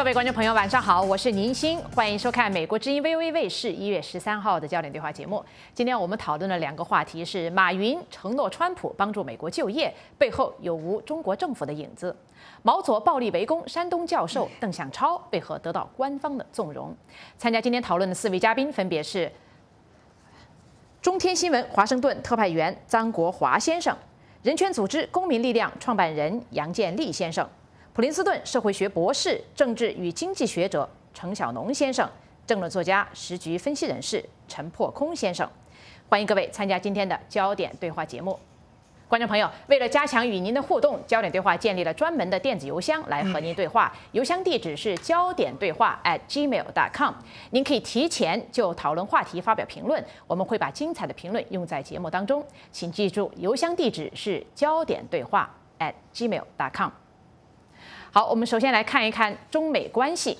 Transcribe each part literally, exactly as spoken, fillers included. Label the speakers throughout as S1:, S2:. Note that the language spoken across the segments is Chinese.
S1: 各位观众朋友，晚上好，我是宁欣，欢迎收看美国之音 V O A 卫视一月十三号的焦点对话节目。今天我们讨论的两个话题是：马云承诺川普帮助美国就业，背后有无中国政府的影子？毛左暴力围攻山东教授邓向超，为何得到官方的纵容？参加今天讨论的四位嘉宾分别是中天新闻华盛顿特派员张国华先生，人权组织公民力量创办人杨建立先生，普林斯顿社会学博士、政治与经济学者程晓农先生，政论作家、时局分析人士陈破空先生。欢迎各位参加今天的焦点对话节目。观众朋友，为了加强与您的互动，焦点对话建立了专门的电子邮箱来和您对话，邮箱地址是焦点对话 at gmail dot com。您可以提前就讨论话题发表评论，我们会把精彩的评论用在节目当中。请记住，邮箱地址是焦点对话 at gmail dot com。好，我们首先来看一看中美关系。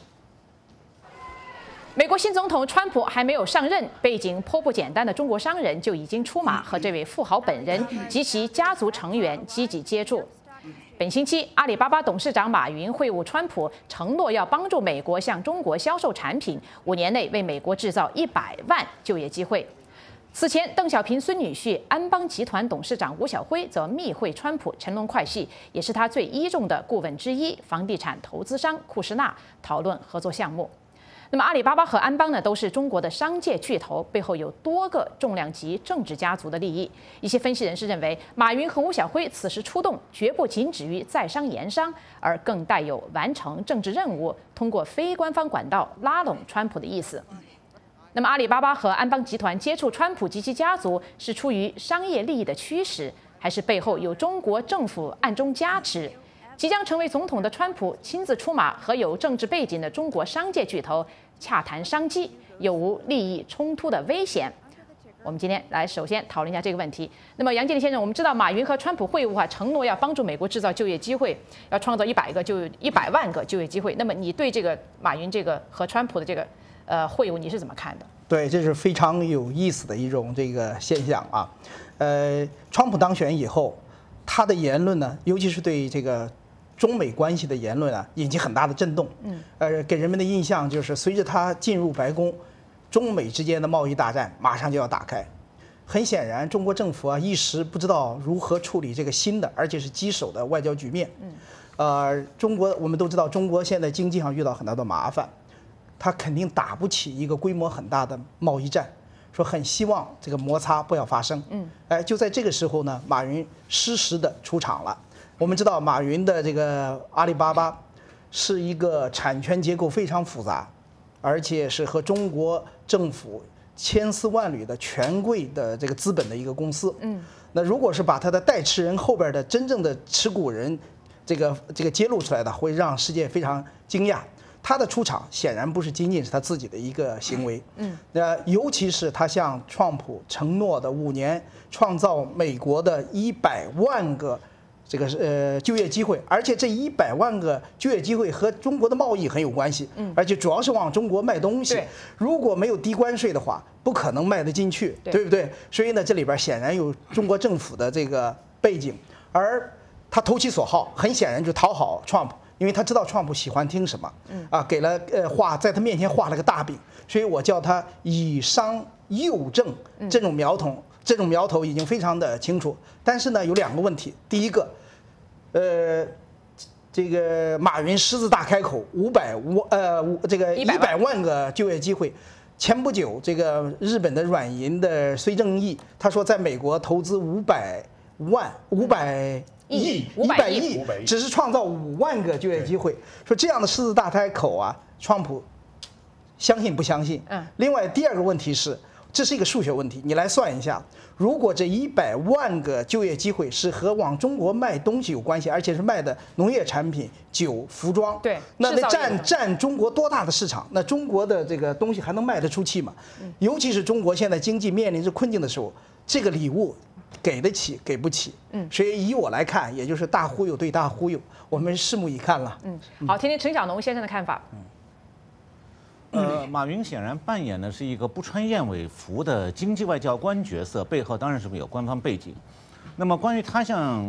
S1: 美国新总统川普还没有上任，背景颇不简单的中国商人就已经出马，和这位富豪本人及其家族成员积极接触。本星期，阿里巴巴董事长马云会晤川普，承诺要帮助美国向中国销售产品，五年内为美国制造一百万就业机会。此前，邓小平孙女婿安邦集团董事长吴晓辉则密会川普，乘龙快婿，也是他最倚重的顾问之一，房地产投资商库什纳，讨论合作项目。那么，阿里巴巴和安邦呢，都是中国的商界巨头，背后有多个重量级政治家族的利益。一些分析人士认为，马云和吴晓辉此时出动，绝不仅止于在商言商，而更带有完成政治任务，通过非官方管道拉拢川普的意思。那么，阿里巴巴和安邦集团接触川普及其家族，是出于商业利益的驱使，还是背后有中国政府暗中加持？即将成为总统的川普亲自出马，和有政治背景的中国商界巨头洽谈商机，有无利益冲突的危险？我们今天来首先讨论一下这个问题。那么，杨建立先生，我们知道马云和川普会晤啊，承诺要帮助美国制造就业机会，要创造一百个就一百万个就业机会。那么，你对这个马云这个和川普的这个呃会晤，你是怎么看的？
S2: 对，这是非常有意思的一种这个现象啊。呃，川普当选以后，他的言论呢，尤其是对这个中美关系的言论啊，引起很大的震动。嗯，呃，给人们的印象就是，随着他进入白宫，中美之间的贸易大战马上就要打开。很显然，中国政府啊，一时不知道如何处理这个新的，而且是棘手的外交局面。嗯，呃，中国我们都知道，中国现在经济上遇到很大的麻烦，他肯定打不起一个规模很大的贸易战。说很希望这个摩擦不要发生。嗯，哎，就在这个时候呢，马云适时的出场了。我们知道，马云的这个阿里巴巴是一个产权结构非常复杂，而且是和中国政府千丝万缕的权贵的这个资本的一个公司。嗯，那如果是把他的代持人后边的真正的持股人，这个这个揭露出来的，会让世界非常惊讶。他的出场显然不是仅仅是他自己的一个行为。嗯，那尤其是他向川普承诺的五年创造美国的一百万个。这个呃就业机会，而且这一百万个就业机会和中国的贸易很有关系，嗯，而且主要是往中国卖东西。如果没有低关税的话，不可能卖得进去， 对, 对不对？所以呢，这里边显然有中国政府的这个背景，而他投其所好，很显然就讨好 Trump， 因为他知道 Trump 喜欢听什么，嗯啊，给了呃画在他面前画了个大饼，所以我叫他以商诱政，这种苗头，嗯、这种苗头已经非常的清楚。但是呢，有两个问题，第一个。呃，这个马云狮子大开口，五百万呃这个一百万个就业机会。前不久，这个日本的软银的孙正义他说，在美国投资五百万五百亿一百亿，只是创造五万个就业机会。说这样的狮子大开口啊，川普相信不相信？嗯。另外第二个问题是。这是一个数学问题，你来算一下，如果这一百万个就业机会是和往中国卖东西有关系，而且是卖的农业产品、酒、服装，
S1: 对，
S2: 那那占占中国多大的市场？那中国的这个东西还能卖得出去吗？尤其是中国现在经济面临着困境的时候，这个礼物给得起给不起？嗯，所以以我来看，也就是大忽悠对大忽悠，我们拭目以看了。
S1: 嗯，好，听听陈晓农先生的看法。嗯。
S3: 呃，马云显然扮演的是一个不穿燕尾服的经济外交官角色，背后当然是有官方背景。那么，关于他向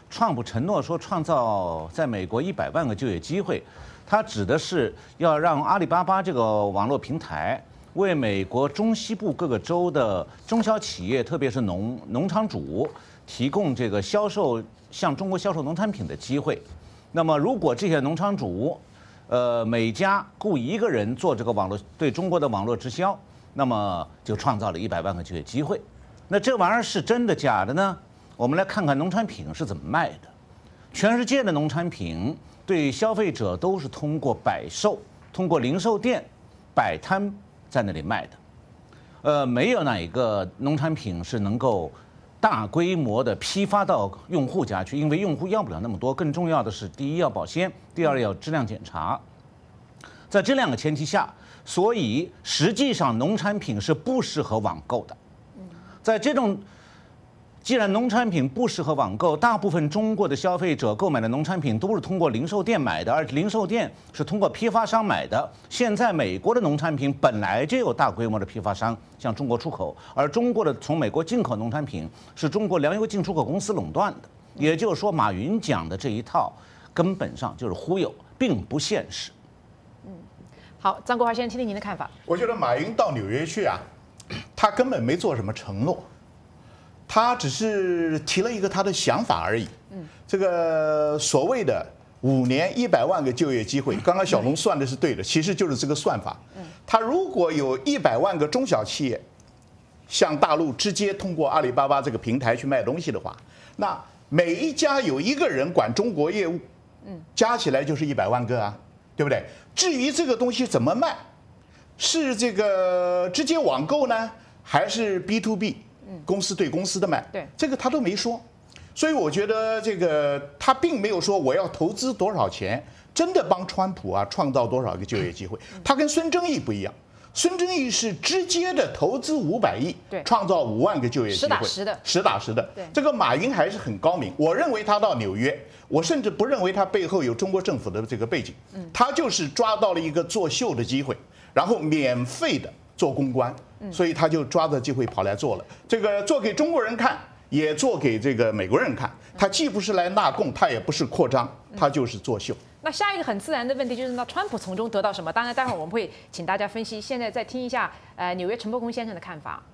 S3: 川普承诺说创造在美国一百万个就业机会，他指的是要让阿里巴巴这个网络平台为美国中西部各个州的中小企业，特别是农农场主提供这个销售向中国销售农产品的机会。那么，如果这些农场主，呃，每家雇一个人做这个网络对中国的网络直销，那么就创造了一百万个就业机会。那这玩意儿是真的假的呢？我们来看看农产品是怎么卖的。全世界的农产品对消费者都是通过摆售、通过零售店摆摊在那里卖的。呃，没有哪一个农产品是能够大规模的批发到用户家去，因为用户要不了那么多。更重要的是，第一要保鲜，第二要质量检查。在这两个前提下，所以实际上农产品是不适合网购的。在这种既然农产品不适合网购，大部分中国的消费者购买的农产品都是通过零售店买的，而零售店是通过批发商买的。现在美国的农产品本来就有大规模的批发商向中国出口，而中国的从美国进口农产品是中国粮油进出口公司垄断的。也就是说，马云讲的这一套根本上就是忽悠，并不现实。
S1: 嗯，好，张国华先生，听听您的看法。
S4: 我觉得马云到纽约去啊，他根本没做什么承诺。他只是提了一个他的想法而已。嗯，这个所谓的五年一百万个就业机会，刚刚小龙算的是对的，其实就是这个算法。嗯，他如果有一百万个中小企业向大陆直接通过阿里巴巴这个平台去卖东西的话，那每一家有一个人管中国业务，嗯，加起来就是一百万个啊，对不对？至于这个东西怎么卖，是这个直接网购呢，还是 B to B？公司对公司的卖，
S1: 对
S4: 这个他都没说，所以我觉得这个他并没有说我要投资多少钱，真的帮川普啊创造多少个就业机会。他跟孙正义不一样，孙正义是直接的投资五百亿，创造五万个就业机会，
S1: 实打实的，
S4: 实打实的。这个马云还是很高明，我认为他到纽约，我甚至不认为他背后有中国政府的这个背景，他就是抓到了一个作秀的机会，然后免费的做公关。所以他就抓着机会跑来做了，这个做给中国人看，也做给这个美国人看。他既不是来纳贡，他也不是扩张，他就是作秀。
S1: 那下一个很自然的问题就是，那川普从中得到什么？当然，待会儿我们会请大家分析。现在再听一下，呃，纽约陈伯公先生的看法。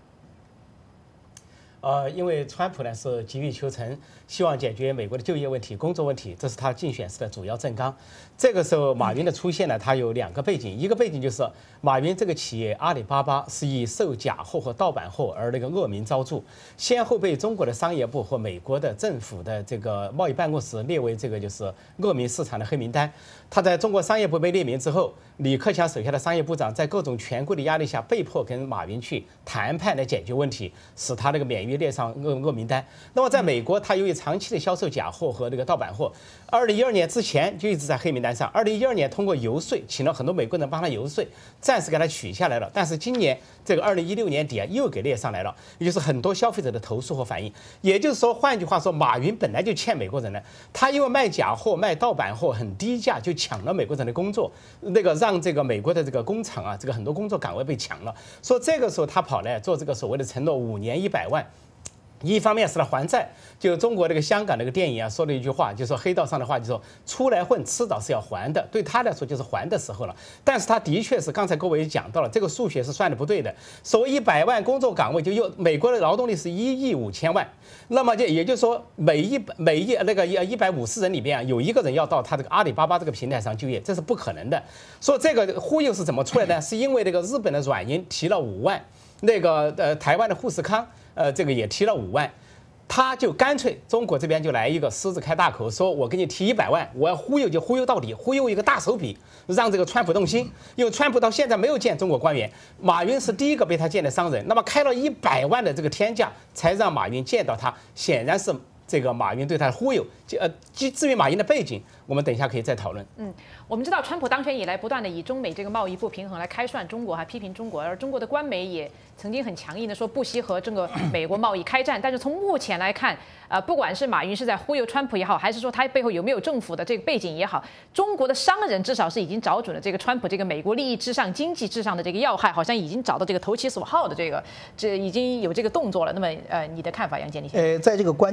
S5: 呃，因为川普呢是急于求成，希望解决美国的就业问题、工作问题，这是他竞选时的主要政纲。这个时候，马云的出现呢，他有两个背景，一个背景就是马云这个企业阿里巴巴是以售假货和盗版货而那个恶名昭著，先后被中国的商业部和美国的政府的这个贸易办公室列为这个就是恶名市场的黑名单。他在中国商业部被列名之后，李克强手下的商业部长在各种权贵的压力下，被迫跟马云去谈判来解决问题，使他那个免于列上恶恶名单。那么在美国，他由于长期的销售假货和那个盗版货，二零一二年之前就一直在黑名单上。二零一二年通过游说，请了很多美国人帮他游说，暂时给他取下来了。但是今年这个二零一六年底啊，又给列上来了，也就是很多消费者的投诉和反应。也就是说，换句话说，马云本来就欠美国人的，他因为卖假货、卖盗版货很低价，就抢了美国人的工作，那个让这个美国的这个工厂啊，这个很多工作岗位被抢了。说这个时候他跑来做这个所谓的承诺，五年一百万。一方面是来还债，就中国那个香港那个电影啊，说了一句话，就说黑道上的话，就说出来混，迟早是要还的。对他来说就是还的时候了。但是他的确是刚才各位也讲到了，这个数学是算的不对的。所谓一百万工作岗位，就又美国的劳动力是一亿五千万，那么就也就是说每一每一那个一一百五十人里边啊，有一个人要到他这个阿里巴巴这个平台上就业，这是不可能的。说这个忽悠是怎么出来的？是因为那个日本的软银提了五万，那个呃台湾的富士康。呃，这个也提了五万，他就干脆中国这边就来一个狮子开大口，说我给你提一百万，我要忽悠就忽悠到底，忽悠一个大手笔，让这个川普动心。因为川普到现在没有见中国官员，马云是第一个被他见的商人，那么开了一百万的这个天价，才让马云见到他，显然是这个马云对他的忽悠。呃，至于马云的背景，我们等一下可以再讨论。
S1: 嗯，我们知道川普当选以来，不断的以中美这个贸易不平衡来开涮中国，还批评中国，而中国的官媒也曾经很强硬的说不惜和这个美国贸易开战。但是从目前来看，呃，不管是马云是在忽悠川普也好，还是说他背后有没有政府的这个背景也好，中国的商人至少是已经找准了这个川普这个美国利益至上、经济至上的这个要害，好像已经找到这个投其所好的这个，这已经有这个动作了。那么，呃，你的看法，杨建立先生？
S2: 呃，在这个关键的时刻。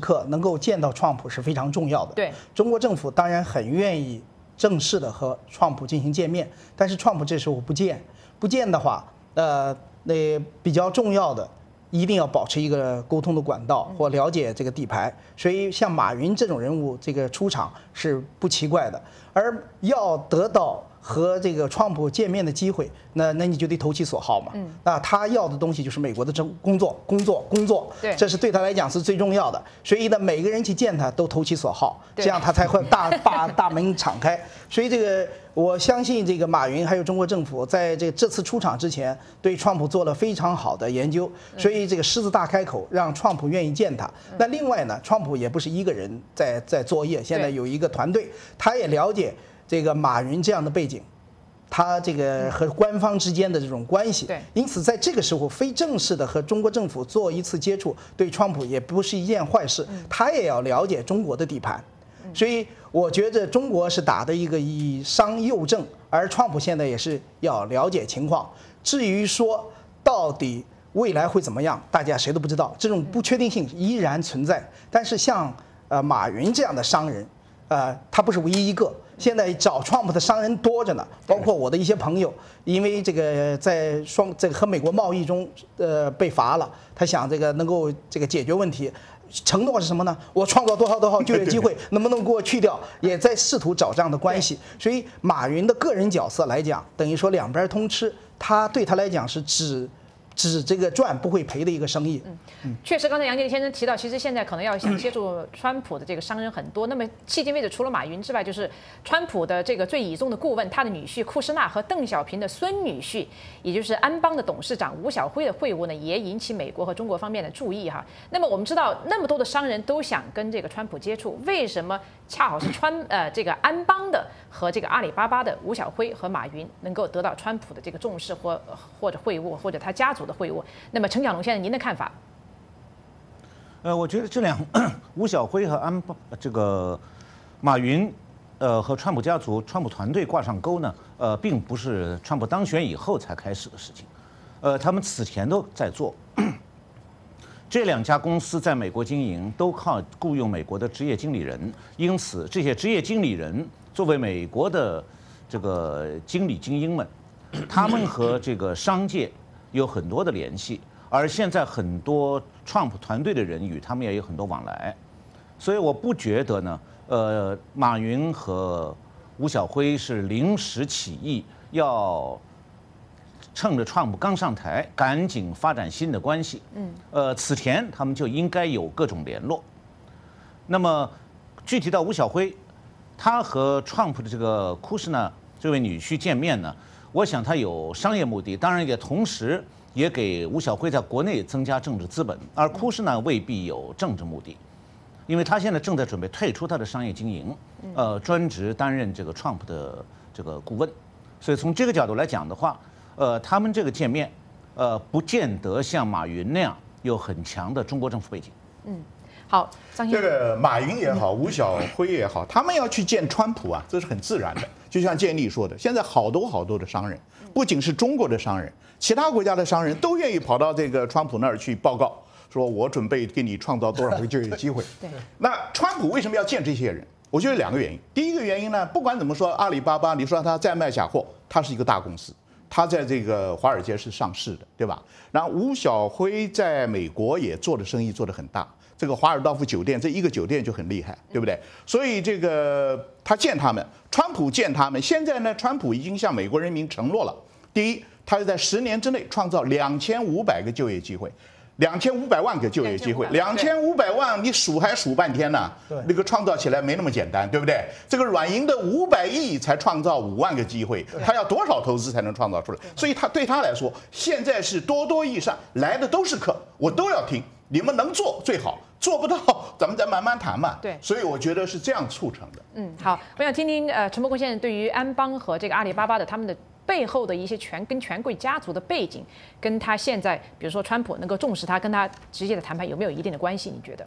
S2: 刻能够见到川普是非常重要的。
S1: 对，
S2: 中国政府当然很愿意正式的和川普进行见面，但是川普这时候不见，不见的话，呃，那比较重要的。一定要保持一个沟通的管道或了解这个底牌，所以像马云这种人物，这个出场是不奇怪的。而要得到和这个川普见面的机会，那那你就得投其所好嘛。嗯，那他要的东西就是美国的政工作，工作，工作，
S1: 对，
S2: 这是对他来讲是最重要的。所以呢，每个人去见他都投其所好，这样他才会大把大门敞开。所以这个。我相信这个马云还有中国政府在这这次出场之前，对川普做了非常好的研究，所以这个狮子大开口，让川普愿意见他。那另外呢，川普也不是一个人在在作业，现在有一个团队，他也了解这个马云这样的背景，他这个和官方之间的这种关系。因此在这个时候非正式的和中国政府做一次接触，对川普也不是一件坏事，他也要了解中国的底盘。所以我觉得中国是打的一个以商诱政，而川普现在也是要了解情况。至于说到底未来会怎么样，大家谁都不知道，这种不确定性依然存在。但是像呃马云这样的商人，呃，他不是唯一一个。现在找川普的商人多着呢，包括我的一些朋友，因为这个在双这个和美国贸易中呃被罚了，他想这个能够这个解决问题。承诺是什么呢？我创造多少多少就业机会，能不能给我去掉？也在试图找这样的关系。所以马云的个人角色来讲，等于说两边通吃，他对他来讲是只只这个赚不会赔的一个生意。
S1: 嗯，确实，刚才杨洁先生提到，其实现在可能要想接触川普的这个商人很多。那么迄今为止，除了马云之外，就是川普的这个最倚重的顾问，他的女婿库什纳和邓小平的孙女婿，也就是安邦的董事长吴晓辉的会晤呢，也引起美国和中国方面的注意哈。那么我们知道，那么多的商人都想跟这个川普接触，为什么恰好是川呃这个安邦的和这个阿里巴巴的吴晓辉和马云能够得到川普的这个重视或或者会晤，或者他家族的会晤？那么陈小龙先生，您的看法？
S3: 呃，我觉得这两吴晓辉和安邦这个马云，呃和川普家族、川普团队挂上钩呢，呃，并不是川普当选以后才开始的事情，呃，他们此前都在做。这两家公司在美国经营，都靠雇佣美国的职业经理人，因此这些职业经理人作为美国的这个经理精英们，他们和这个商界有很多的联系。而现在很多川普团队的人与他们也有很多往来，所以我不觉得呢，呃，马云和吴晓辉是临时起意，要趁着川普刚上台，赶紧发展新的关系。嗯，呃，此前他们就应该有各种联络。那么具体到吴晓辉，他和川普的这个库什纳这位女婿见面呢，我想他有商业目的，当然也同时。也给吴晓辉在国内增加政治资本，而库什纳未必有政治目的，因为他现在正在准备退出他的商业经营，呃，专职担任这个 Trump 的这个顾问，所以从这个角度来讲的话，呃，他们这个见面，呃，不见得像马云那样有很强的中国政府背景。
S1: 嗯，好，张先生，
S4: 这个马云也好，吴晓辉也好，他们要去见川普啊，这是很自然的。就像建立说的，现在好多好多的商人，不仅是中国的商人，其他国家的商人都愿意跑到这个川普那儿去报告，说我准备给你创造多少个就业机会。
S1: 对。
S4: 那川普为什么要见这些人？我觉得两个原因。第一个原因呢，不管怎么说，阿里巴巴，你说它在卖假货，它是一个大公司，它在这个华尔街是上市的，对吧？然后吴晓辉在美国也做的生意做得很大。这个华尔道夫酒店，这一个酒店就很厉害，对不对？所以这个他见他们，川普见他们。现在呢，川普已经向美国人民承诺了：第一，他是在十年之内创造两千五百个就业机会，两千五百万个就业机会，两千五百万你数还数半天呢？那个创造起来没那么简单，对不对？这个软银的五百亿才创造五万个机会，他要多少投资才能创造出来？所以他对他来说，现在是多多益善，来的都是客，我都要听。你们能做最好，做不到咱们再慢慢谈嘛。
S1: 对，
S4: 所以我觉得是这样促成的。
S1: 嗯，好，我想听听呃陈伯公先生对于安邦和这个阿里巴巴的他们的背后的一些权跟权贵家族的背景，跟他现在比如说川普能够重视他，跟他直接的谈判有没有一定的关系？你觉得？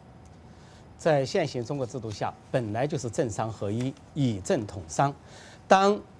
S5: 在现行中国制度下，本来就是政商合一，以政统商。当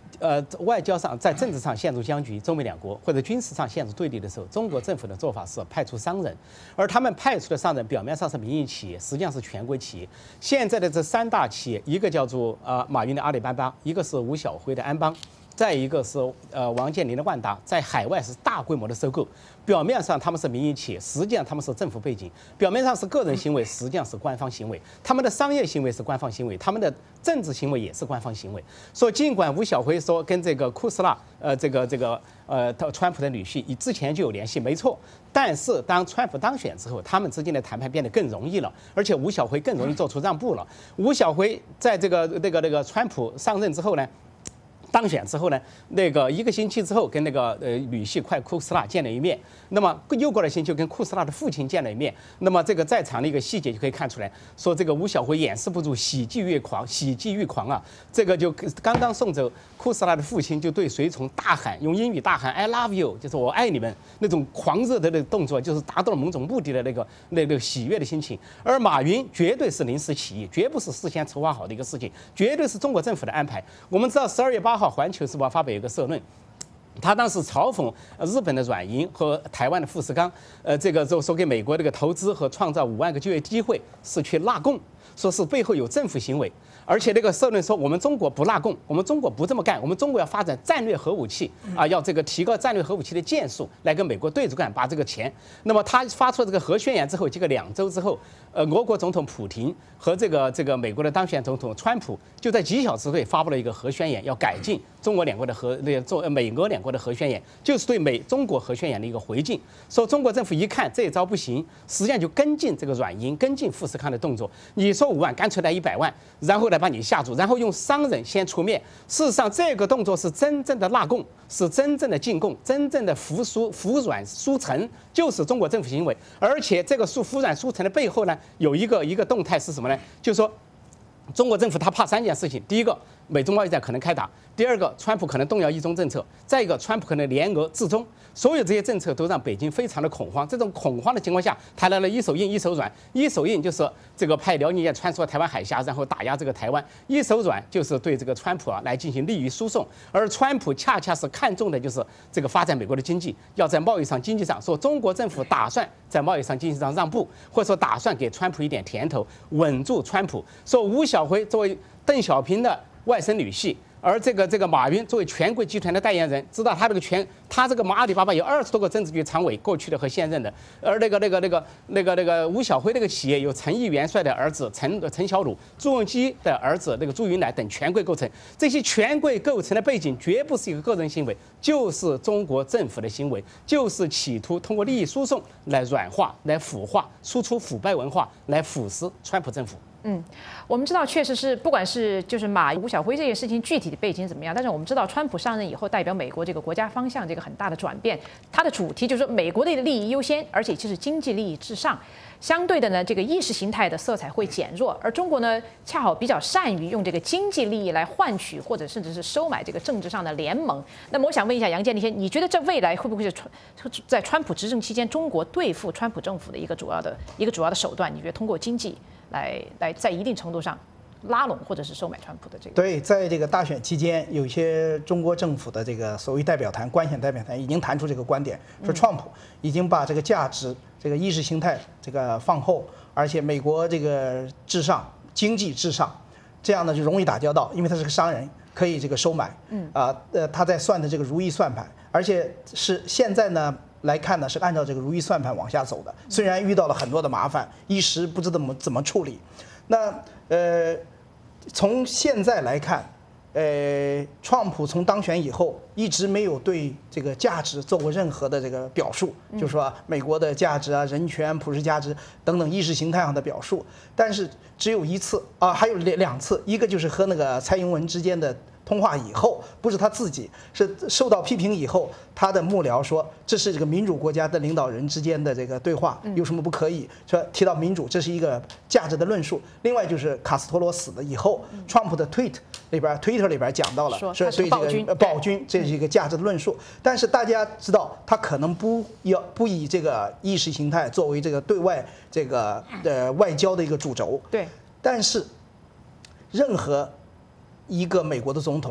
S5: 呃，外交上在政治上陷入僵局，中美两国或者军事上陷入对立的时候，中国政府的做法是派出商人，而他们派出的商人表面上是民营企业，实际上是权贵企业。现在的这三大企业，一个叫做呃马云的阿里巴巴，一个是吴晓辉的安邦。再一个是呃王健林的万达，在海外是大规模的收购，表面上他们是民营企业，实际上他们是政府背景；表面上是个人行为，实际上是官方行为。他们的商业行为是官方行为，他们的政治行为也是官方行为。所以尽管吴晓辉说跟这个库斯拉，呃这个这个呃川普的女婿以之前就有联系，没错。但是当川普当选之后，他们之间的谈判变得更容易了，而且吴晓辉更容易做出让步了。吴晓辉在这个那个那个川普上任之后呢？当选之后呢，那个一个星期之后跟那个呃女婿快库斯拉见了一面，那么又过了星期跟库斯拉的父亲见了一面，那么这个在场的一个细节就可以看出来，说这个吴晓辉掩饰不住喜极越狂，喜极欲狂啊！这个就刚刚送走库斯拉的父亲，就对随从大喊，用英语大喊 "I love you"， 就是我爱你们，那种狂热的那个动作，就是达到了某种目的的那个那个喜悦的心情。而马云绝对是临时起意，绝不是事先筹划好的一个事情，绝对是中国政府的安排。我们知道十二月八号。环球时报发表一个社论，他当时嘲讽日本的软银和台湾的富士康，呃，这个就说给美国这个投资和创造五万个就业机会是去纳贡，说是背后有政府行为。而且那个社论说，我们中国不纳贡，我们中国不这么干，我们中国要发展战略核武器啊，要这个提高战略核武器的件数，来跟美国对着干，把这个钱。那么他发出这个核宣言之后，这个两周之后，呃，俄国总统普廷和这个这个美国的当选总统川普就在几小时内发布了一个核宣言，要改进中国两国的核那个中美俄两国的核宣言，就是对美中国核宣言的一个回敬。说中国政府一看这一招不行，实际上就跟进这个软银、跟进富士康的动作。你说五万，干脆来一百万，然后呢把你下注，然后用商人先出面。事实上，这个动作是真正的纳贡，是真正的进贡，真正的服输、服软、输诚，就是中国政府行为。而且这个输服软输诚的背后呢，有一个一个动态是什么呢？就是说，中国政府他怕三件事情：第一个，美中贸易战可能开打；第二个，川普可能动摇一中政策；再一个，川普可能联俄制中。所有这些政策都让北京非常的恐慌。这种恐慌的情况下，他来了一手硬一手软。一手硬就是这个派辽宁舰穿梭台湾海峡，然后打压这个台湾；一手软就是对这个川普啊来进行利益输送。而川普恰恰是看重的就是这个发展美国的经济，要在贸易上、经济上，说中国政府打算在贸易上、经济上让步，或者说打算给川普一点甜头，稳住川普。说吴晓辉作为邓小平的外甥女婿。而这个这个马云作为权贵集团的代言人，知道他这个权，他这个阿里巴巴有二十多个政治局常委，过去的和现任的。而那个那个那个那个那个吴晓辉那个企业有陈毅元帅的儿子陈陈小鲁、朱镕基的儿子那个朱云来等权贵构成。这些权贵构成的背景，绝不是一个个人行为，就是中国政府的行为，就是企图通过利益输送来软化、来腐化、输出腐败文化，来腐蚀川普政府。
S1: 嗯，我们知道，确实是，不管是就是马吴晓辉这件事情具体的背景怎么样，但是我们知道，川普上任以后，代表美国这个国家方向这个很大的转变，它的主题就是说美国的利益优先，而且就是经济利益至上。相对的呢，这个意识形态的色彩会减弱，而中国呢，恰好比较善于用这个经济利益来换取或者甚至是收买这个政治上的联盟。那么我想问一下杨建立先，你觉得这未来会不会是川在川普执政期间，中国对付川普政府的一个主要的一个主要的手段？你觉得通过经济来来在一定程度上拉拢或者是收买川普的这个？
S2: 对，在这个大选期间，有些中国政府的这个所谓代表团、官选代表团已经谈出这个观点，说川普已经把这个价值、这个意识形态这个放后，而且美国这个至上、经济至上，这样呢就容易打交道，因为他是个商人，可以这个收买。嗯啊呃，他在算的这个如意算盘，而且是现在呢。来看呢，是按照这个如意算盘往下走的。虽然遇到了很多的麻烦，一时不知怎么怎么处理。那呃，从现在来看，呃，川普从当选以后一直没有对这个价值做过任何的这个表述，就说美国的价值啊、人权、普世价值等等意识形态上的表述。但是只有一次啊，还有两两次，一个就是和那个蔡英文之间的通话以后，不是他自己，是受到批评以后，他的幕僚说这是这个民主国家的领导人之间的这个对话，有什么不可以？说提到民主，这是一个价值的论述。另外就是卡斯特罗死了以后，川普的 tweet 里边 Twitter 里边讲到了，说对这个暴君，这是一个价值的论述。但是大家知道，他可能不要不以这个意识形态作为这个对外这个呃外交的一个主轴。
S1: 对，
S2: 但是任何一个美国的总统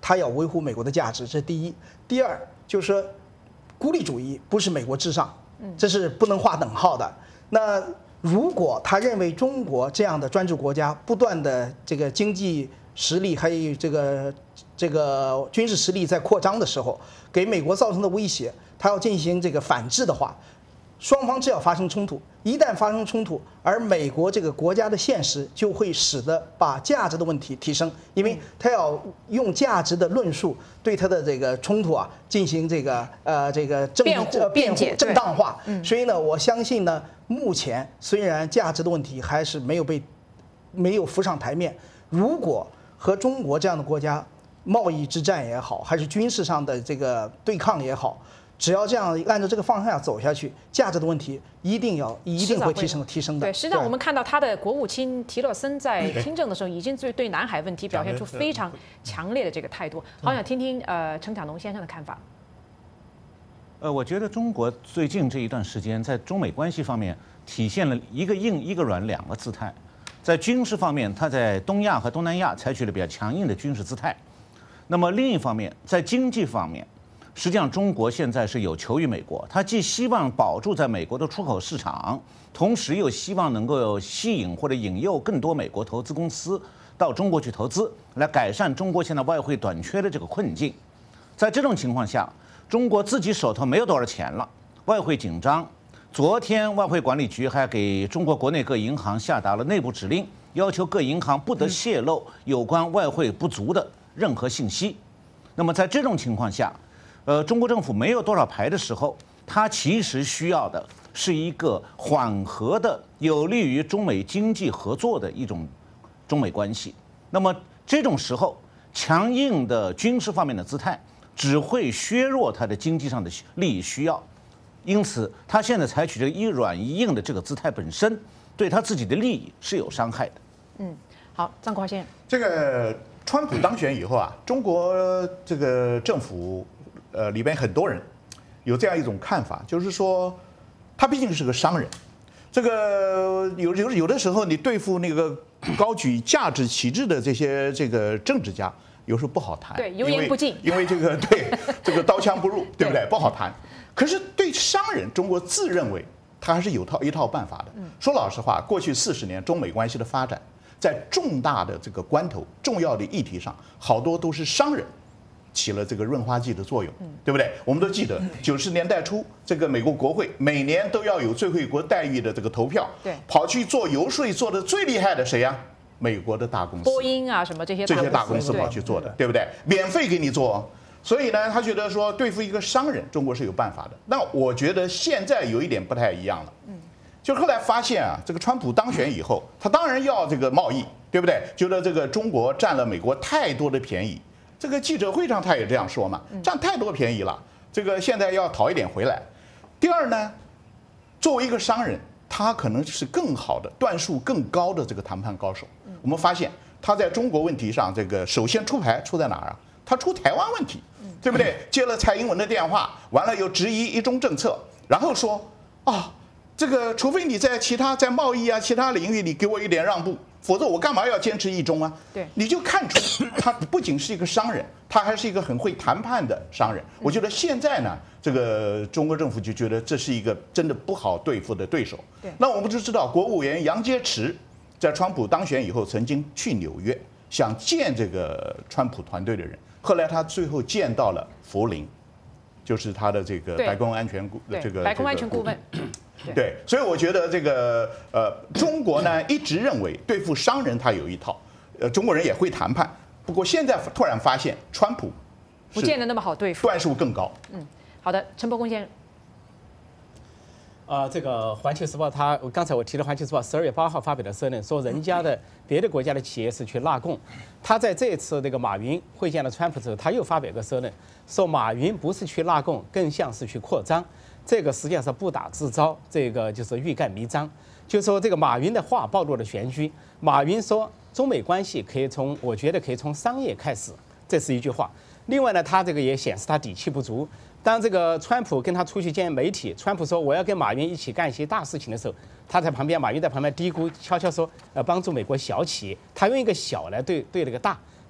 S2: 他要维护美国的价值，这是第一。第二就是说，孤立主义不是美国至上，这是不能划等号的。那如果他认为中国这样的专制国家不断的这个经济实力还有这个这个军事实力在扩张的时候，给美国造成的威胁，他要进行这个反制的话，双方只要发生冲突，一旦发生冲突，而美国这个国家的现实就会使得把价值的问题提升，因为他要用价值的论述对他的这个冲突啊进行这个呃这个正
S1: 辩护、
S2: 辩护、正当化。
S1: 嗯、
S2: 所以呢，我相信呢，目前虽然价值的问题还是没有被没有浮上台面，如果和中国这样的国家贸易之战也好，还是军事上的这个对抗也好，只要这样按照这个方向走下去，价值的问题一定要一定会提升提升的。
S1: 对，实际上我们看到他的国务卿提勒森在听证的时候，已经对对南海问题表现出非常强烈的这个态度。好想听听呃陈巧农先生的看法。
S3: 呃，我觉得中国最近这一段时间在中美关系方面体现了一个硬一个软两个姿态。在军事方面，它在东亚和东南亚采取了比较强硬的军事姿态。那么另一方面，在经济方面，实际上中国现在是有求于美国，它既希望保住在美国的出口市场，同时又希望能够吸引或者引诱更多美国投资公司到中国去投资，来改善中国现在外汇短缺的这个困境。在这种情况下，中国自己手头没有多少钱了，外汇紧张。昨天外汇管理局还给中国国内各银行下达了内部指令，要求各银行不得泄露有关外汇不足的任何信息。那么在这种情况下，呃，中国政府没有多少牌的时候，它其实需要的是一个缓和的、有利于中美经济合作的一种中美关系。那么这种时候，强硬的军事方面的姿态只会削弱它的经济上的利益需要。因此，他现在采取这个一软一硬的这个姿态本身，对他自己的利益是有伤害的。
S1: 嗯，好，张国华先生，
S4: 这个川普当选以后啊，中国这个政府呃里边很多人有这样一种看法，就是说他毕竟是个商人，这个有有有的时候你对付那个高举价值旗帜的这些这个政治家，有时候不好谈，
S1: 对，油盐不进，
S4: 因为这个对这个刀枪不入，对不对？不好谈。可是对商人，中国自认为他还是有套一套办法的。说老实话，过去四十年中美关系的发展，在重大的这个关头、重要的议题上，好多都是商人起了这个润滑剂的作用，对不对？我们都记得九十年代初，这个美国国会每年都要有最惠国待遇的这个投票，
S1: 对，
S4: 跑去做游说做的最厉害的谁呀？美国的大公司，
S1: 波音啊什么这些
S4: 这些大公司跑去做的，对不对？免费给你做。所以呢，他觉得说对付一个商人，中国是有办法的。那我觉得现在有一点不太一样了，嗯，就后来发现啊，这个川普当选以后，他当然要这个贸易，对不对？觉得这个中国占了美国太多的便宜，这个记者会上他也这样说嘛，占太多便宜了，这个现在要讨一点回来。第二呢，作为一个商人，他可能是更好的、段数更高的这个谈判高手。我们发现他在中国问题上，这个首先出牌出在哪儿啊？他出台湾问题，对不对？接了蔡英文的电话，完了又质疑一中政策，然后说啊，这个除非你在其他在贸易啊其他领域你给我一点让步，否则我干嘛要坚持一中啊？
S1: 对，
S4: 你就看出他不仅是一个商人，他还是一个很会谈判的商人。我觉得现在呢，这个中国政府就觉得这是一个真的不好对付的对手。
S1: 对，
S4: 那我们就知道国务员杨洁篪在川普当选以后曾经去纽约想见这个川普团队的人。后来他最后见到了福林，就是他的这个白宫安全顾这个
S1: 白宫安全顾问。
S4: 对，所以我觉得这个呃，中国呢一直认为对付商人他有一套，呃，中国人也会谈判。不过现在突然发现川普
S1: 不见得那么好对付，
S4: 段数更高。
S1: 嗯，好的，陈伯公先生。
S5: 啊、呃，这个《环球时报》它刚才我提了，《环球时报》十二月八号发表的社论说，人家的别的国家的企业是去纳贡。他在这次这个马云会见了川普之后，他又发表一个社论，说马云不是去纳贡，更像是去扩张。这个实际上是不打自招，这个就是欲盖弥彰。就说这个马云的话暴露了玄机。马云说，中美关系可以从，我觉得可以从商业开始，这是一句话。另外呢，他这个也显示他底气不足。当这个川普跟他出去见媒体，川普说我要跟马云一起干一些大事情的时候，他在旁边，马云在旁边嘀咕，悄悄说，呃，帮助美国小企业，他用一个小来对对那个大，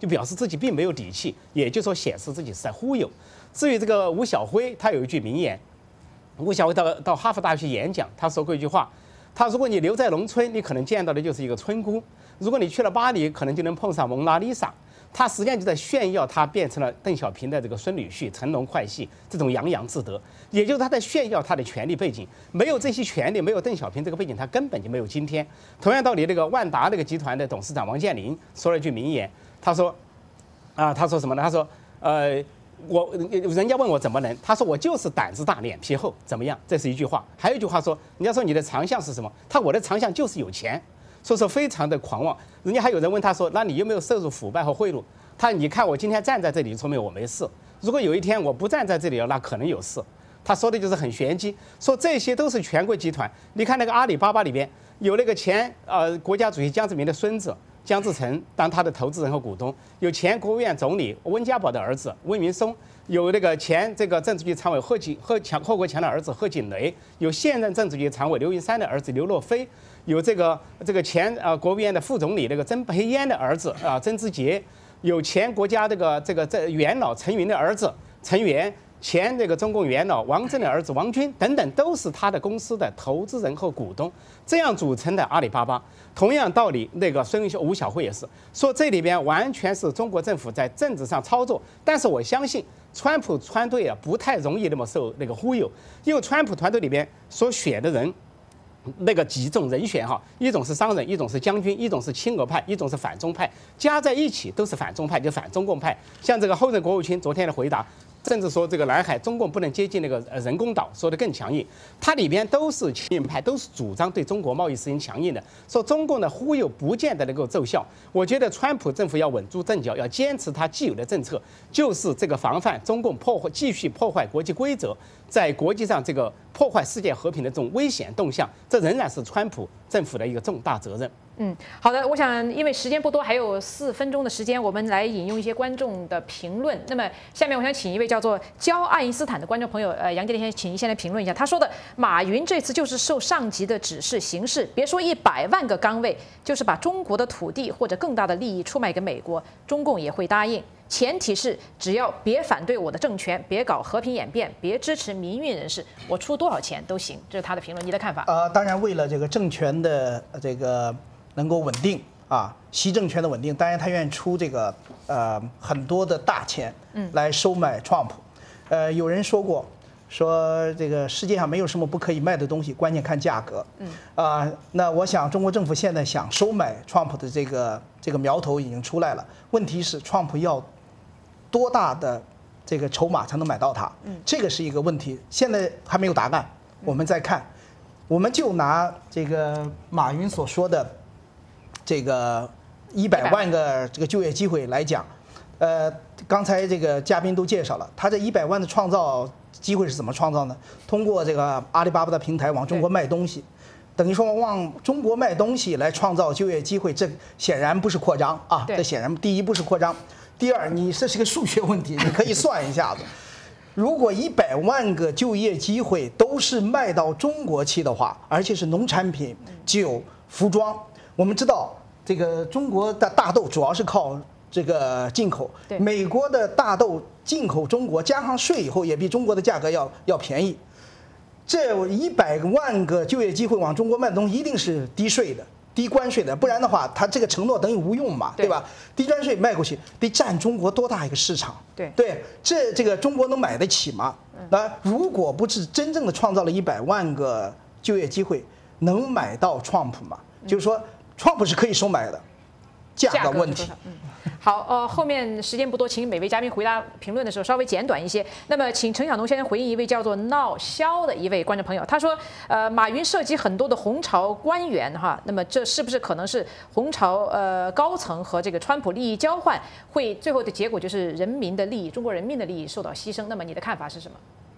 S5: 就表示自己并没有底气，也就是说显示自己是在忽悠。至于这个吴晓辉，他有一句名言，吴晓辉到到哈佛大学演讲，他说过一句话，他如果你留在农村，你可能见到的就是一个村姑；如果你去了巴黎，可能就能碰上蒙娜丽莎。他实际上就在炫耀他变成了邓小平的这个孙女婿，乘龙快婿，这种洋洋自得，也就是他在炫耀他的权力背景。没有这些权利，没有邓小平这个背景，他根本就没有今天。同样道理，那个万达那个集团的董事长王健林说了一句名言，他说，啊，他说什么呢？他说，呃。我人家问我怎么能，他说我就是胆子大脸皮厚，怎么样？这是一句话。还有一句话说，人家说你的长项是什么？他我的长项就是有钱，所以说非常的狂妄。人家还有人问他说，那你有没有涉入腐败和贿赂？他你看我今天站在这里，说明我没事。如果有一天我不站在这里了，那可能有事。他说的就是很玄机，说这些都是权贵集团。你看那个阿里巴巴里边有那个前呃国家主席江泽民的孙子。江志成当他的投资人和股东，有前国务院总理温家宝的儿子温云松，有那个前这个政治局常委贺锦贺强贺国强的儿子贺锦雷，有现任政治局常委刘云山的儿子刘若飞，有这个这个前呃国务院的副总理那个曾培燕的儿子啊曾之杰，有前国家这个这个这元老陈云的儿子陈元。前这个中共元老王震的儿子王军等等，都是他的公司的投资人和股东，这样组成的阿里巴巴。同样道理，那个孙吴晓辉也是说，这里边完全是中国政府在政治上操作。但是我相信，川普团队啊不太容易那么受那个忽悠，因为川普团队里边所选的人。那个几种人选哈，一种是商人，一种是将军，一种是亲俄派，一种是反中派，加在一起都是反中派，就反中共派。像这个后任国务卿昨天的回答，甚至说这个南海中共不能接近那个人工岛，说的更强硬。它里边都是亲派，都是主张对中国贸易实行强硬的。说中共的忽悠不见得能够奏效。我觉得川普政府要稳住阵脚，要坚持他既有的政策，就是这个防范中共破坏、继续破坏国际规则，在国际上这个破坏世界和平的这种危险动向。这仍然是川普政府的一个重大责任。
S1: 嗯，好的，我想因为时间不多，还有四分钟的时间，我们来引用一些观众的评论。那么下面我想请一位叫做焦爱因斯坦的观众朋友，呃，杨经理先请您先来评论一下。他说的，马云这次就是受上级的指示行事，别说一百万个岗位，就是把中国的土地或者更大的利益出卖给美国，中共也会答应。前提是只要别反对我的政权，别搞和平演变，别支持民运人士，我出多少钱都行。这是他的评论，你的看法？
S2: 呃，当然为了这个政权的这个能够稳定啊，习政权的稳定，当然他愿意出这个呃很多的大钱，嗯，来收买 Trump。呃，有人说过，说这个世界上没有什么不可以卖的东西，关键看价格。嗯，啊、呃，那我想中国政府现在想收买 Trump 的这个这个苗头已经出来了，问题是 Trump 要多大的这个筹码才能买到它？嗯，这个是一个问题，现在还没有答案，我们再看。我们就拿这个马云所说的这个一百万个这个就业机会来讲，呃，刚才这个嘉宾都介绍了，他这一百万的创造机会是怎么创造呢？通过这个阿里巴巴的平台往中国卖东西，等于说往中国卖东西来创造就业机会，这显然不是扩张啊，这显然第一不是扩张。第二，你这是个数学问题，你可以算一下子。如果一百万个就业机会都是卖到中国去的话，而且是农产品、酒、服装，我们知道这个中国的大豆主要是靠这个进口，美国的大豆进口中国加上税以后，也比中国的价格要要便宜。这一百万个就业机会往中国卖的东西，一定是低税的。低关税的，不然的话，他这个承诺等于无用嘛，对吧？低关税卖过去，得占中国多大一个市场？
S1: 对
S2: 对，这这个中国能买得起吗？那如果不是真正的创造了一百万个就业机会，能买到 Trump 吗？就是说 ，Trump 是可以收买的，价格问题。
S1: 好，呃，后面时间不多，请每位嘉宾回答评论的时候稍微简短一些。那么，请陈晓农先生回应一位叫做闹萧的一位观众朋友，他说，呃，马云涉及很多的红潮官员哈，那么这是不是可能是红潮呃高层和这个川普利益交换，会最后的结果就是人民的利益，中国人民的利益受到牺牲？那么你的看法是什么？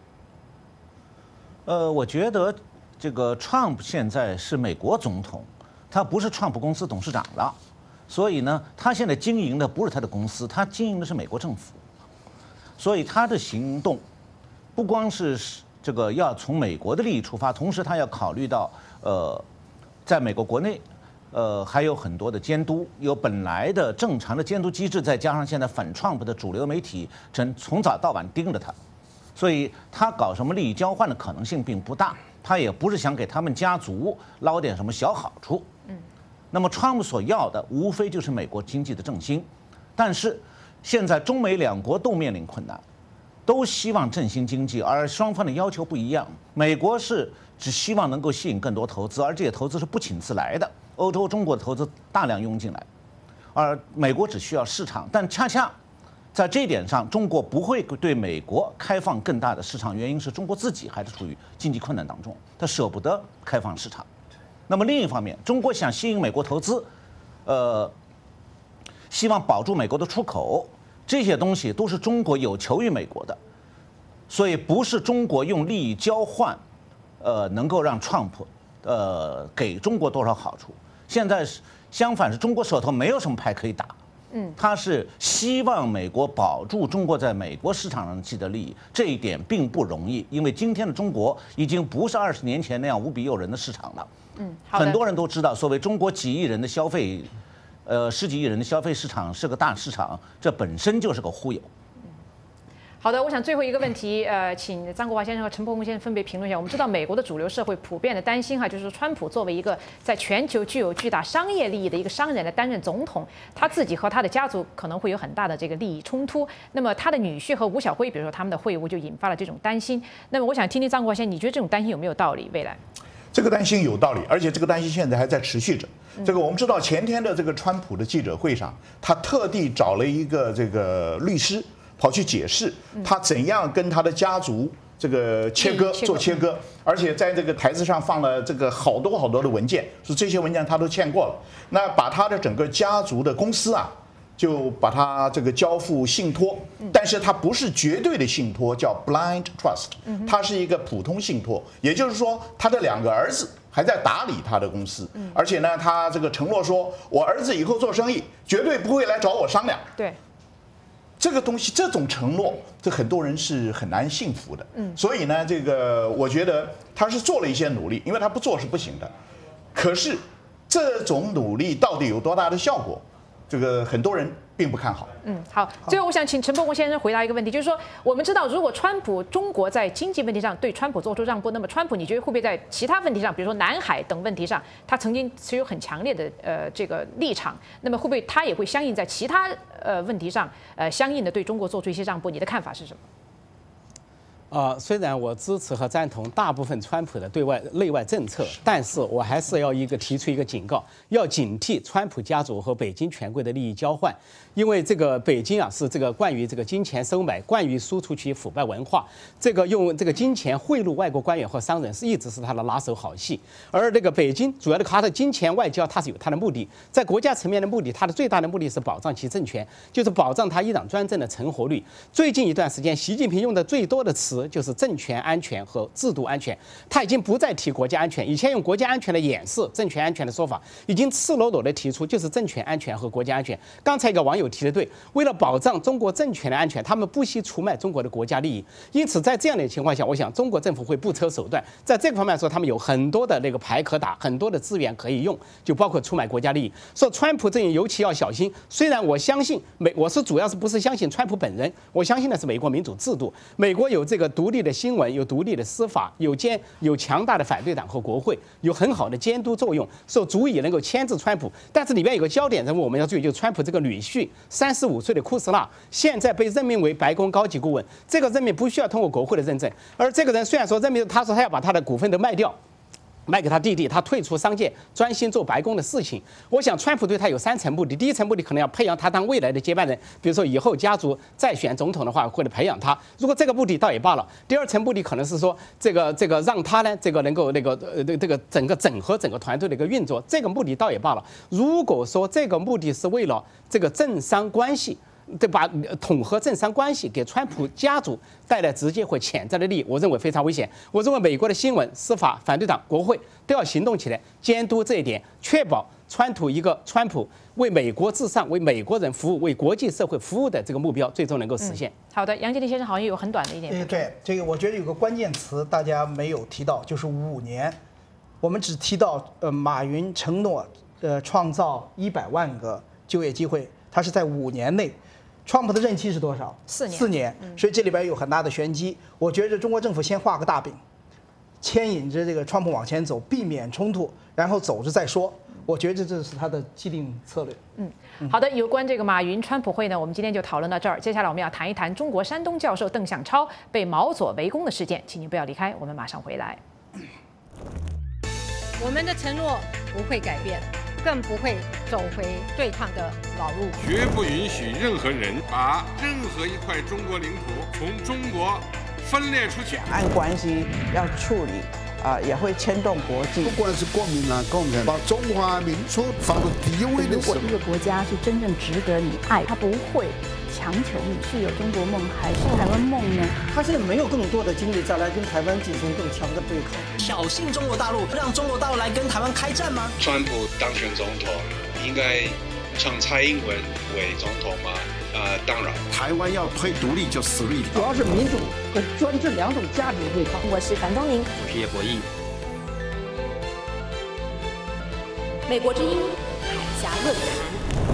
S3: 呃，我觉得这个 Trump 现在是美国总统，他不是 Trump 公司董事长了。所以呢，他现在经营的不是他的公司，他经营的是美国政府。所以他的行动，不光是这个要从美国的利益出发，同时他要考虑到呃，在美国国内， 呃，还有很多的监督，有本来的正常的监督机制，再加上现在反川普的主流媒体从从早到晚盯着他，所以他搞什么利益交换的可能性并不大，他也不是想给他们家族捞点什么小好处。嗯，那么川普所要的无非就是美国经济的振兴，但是现在中美两国都面临困难，都希望振兴经济，而双方的要求不一样。美国是只希望能够吸引更多投资，而这些投资是不请自来的。欧洲、中国的投资大量涌进来，而美国只需要市场，但恰恰在这一点上，中国不会对美国开放更大的市场，原因是中国自己还是处于经济困难当中，他舍不得开放市场。那么另一方面，中国想吸引美国投资，呃，希望保住美国的出口，这些东西都是中国有求于美国的，所以不是中国用利益交换，呃，能够让川普呃给中国多少好处。现在是相反，是中国手头没有什么牌可以打，嗯，他是希望美国保住中国在美国市场上既得利益，这一点并不容易，因为今天的中国已经不是二十年前那样无比诱人的市场了，嗯，很多人都知道，所谓中国几亿人的消费，呃，十几亿人的消费市场是个大市场，这本身就是个忽悠。
S1: 好的，我想最后一个问题，呃，请张国华先生和陈伯宏先生分别评论一下。我们知道美国的主流社会普遍的担心哈，就是说川普作为一个在全球具有巨大商业利益的一个商人来担任总统，他自己和他的家族可能会有很大的这个利益冲突。那么他的女婿和吴晓辉，比如说他们的会晤，就引发了这种担心。那么我想听听张国华先生，你觉得这种担心有没有道理？未来？
S4: 这个担心有道理，而且这个担心现在还在持续着。这个我们知道，前天的这个川普的记者会上，他特地找了一个这个律师。跑去解释他怎样跟他的家族这个切割做切割，而且在这个台子上放了这个好多好多的文件，说这些文件他都签过了。那把他的整个家族的公司啊，就把他这个交付信托，但是他不是绝对的信托，叫 blind trust， 他是一个普通信托，也就是说他的两个儿子还在打理他的公司，而且呢，他这个承诺说，我儿子以后做生意绝对不会来找我商量。
S1: 对。
S4: 这个东西，这种承诺，这很多人是很难信服的。嗯，所以呢，这个我觉得他是做了一些努力，因为他不做是不行的。可是这种努力到底有多大的效果，这个很多人并不看好。
S1: 嗯，好。最后我想请陈伯宏先生回答一个问题，就是说，我们知道，如果川普中国在经济问题上对川普做出让步，那么川普你觉得会不会在其他问题上，比如说南海等问题上，他曾经持有很强烈的呃这个立场，那么会不会他也会相应在其他呃问题上呃相应的对中国做出一些让步？你的看法是什么？
S5: 呃，虽然我支持和赞同大部分川普的对外内外政策，但是我还是要一个提出一个警告，要警惕川普家族和北京权贵的利益交换。因为这个北京啊是这个惯于这个金钱收买，惯于输出其腐败文化，这个用这个金钱贿赂外国官员和商人是一直是他的拿手好戏。而这个北京主要的他的金钱外交，它是有它的目的，在国家层面的目的，它的最大的目的是保障其政权，就是保障他一党专政的成活率。最近一段时间，习近平用的最多的词就是政权安全和制度安全，他已经不再提国家安全，以前用国家安全的掩饰政权安全的说法，已经赤裸裸的提出就是政权安全和国家安全。刚才一个网友提的对，为了保障中国政权的安全，他们不惜出卖中国的国家利益。因此，在这样的情况下，我想中国政府会不择手段，在这个方面说，他们有很多的那个牌可打，很多的资源可以用，就包括出卖国家利益。说川普阵营尤其要小心。虽然我相信美，我是主要是不是相信川普本人，我相信的是美国民主制度。美国有这个独立的新闻，有独立的司法，有监有强大的反对党和国会，有很好的监督作用，说足以能够牵制川普。但是里面有个焦点人物我们要注意，就是川普这个女婿，三十五岁的库斯纳，现在被任命为白宫高级顾问。这个任命不需要通过国会的认证，而这个人虽然说任命，他说他要把他的股份都卖掉。卖给他弟弟，他退出商界，专心做白宫的事情。我想，川普对他有三层目的：第一层目的可能要培养他当未来的接班人，比如说以后家族再选总统的话，或者培养他。如果这个目的倒也罢了。第二层目的可能是说，这个这个让他呢，这个能够那个呃这个整个整合整个团队的一个运作，这个目的倒也罢了。如果说这个目的是为了这个政商关系，对把统合政商关系给川普家族带来直接或潜在的利益，我认为非常危险。我认为美国的新闻、司法、反对党、国会都要行动起来，监督这一点，确保川普一个川普为美国至上、为美国人服务、为国际社会服务的这个目标，最终能够实现。
S1: 嗯、好的，杨洁篪先生好像有很短的一点。
S2: 对，这个我觉得有个关键词大家没有提到，就是五年。我们只提到呃马云承诺呃创造一百万个就业机会，它是在五年内。川普的任期是多少？
S1: 四年。
S2: 四年，所以这里边有很大的玄机。我觉得中国政府先画个大饼，牵引着这个川普往前走，避免冲突，然后走着再说。我觉得这是他的既定策略。
S1: 嗯，好的。有关这个马云川普会呢，我们今天就讨论到这儿。接下来我们要谈一谈中国山东教授邓向超被毛左围攻的事件，请您不要离开，我们马上回来。
S6: 我们的承诺不会改变，更不会走回对抗的老路，
S7: 绝不允许任何人把任何一块中国领土从中国分裂出去。
S8: 两岸关系要处理啊、呃，也会牵动国际。
S9: 不管是国民党、共产党，把中华民族放到第一位的时候，
S10: 如果一个国家是真正值得你爱，他不会强求你是有中国梦还是台湾梦呢？
S11: 他现在没有更多的精力再来跟台湾进行更强的对抗，
S12: 挑衅中国大陆，让中国大陆来跟台湾开战吗？
S13: 川普当选总统，应该让蔡英文为总统吗？呃，当然。
S9: 台湾要推独立就死路一条。
S11: 主要是民主和专制两种价值对抗。
S10: 我是樊东宁，
S14: 我是叶博弈。
S10: 美国之音海峡论坛。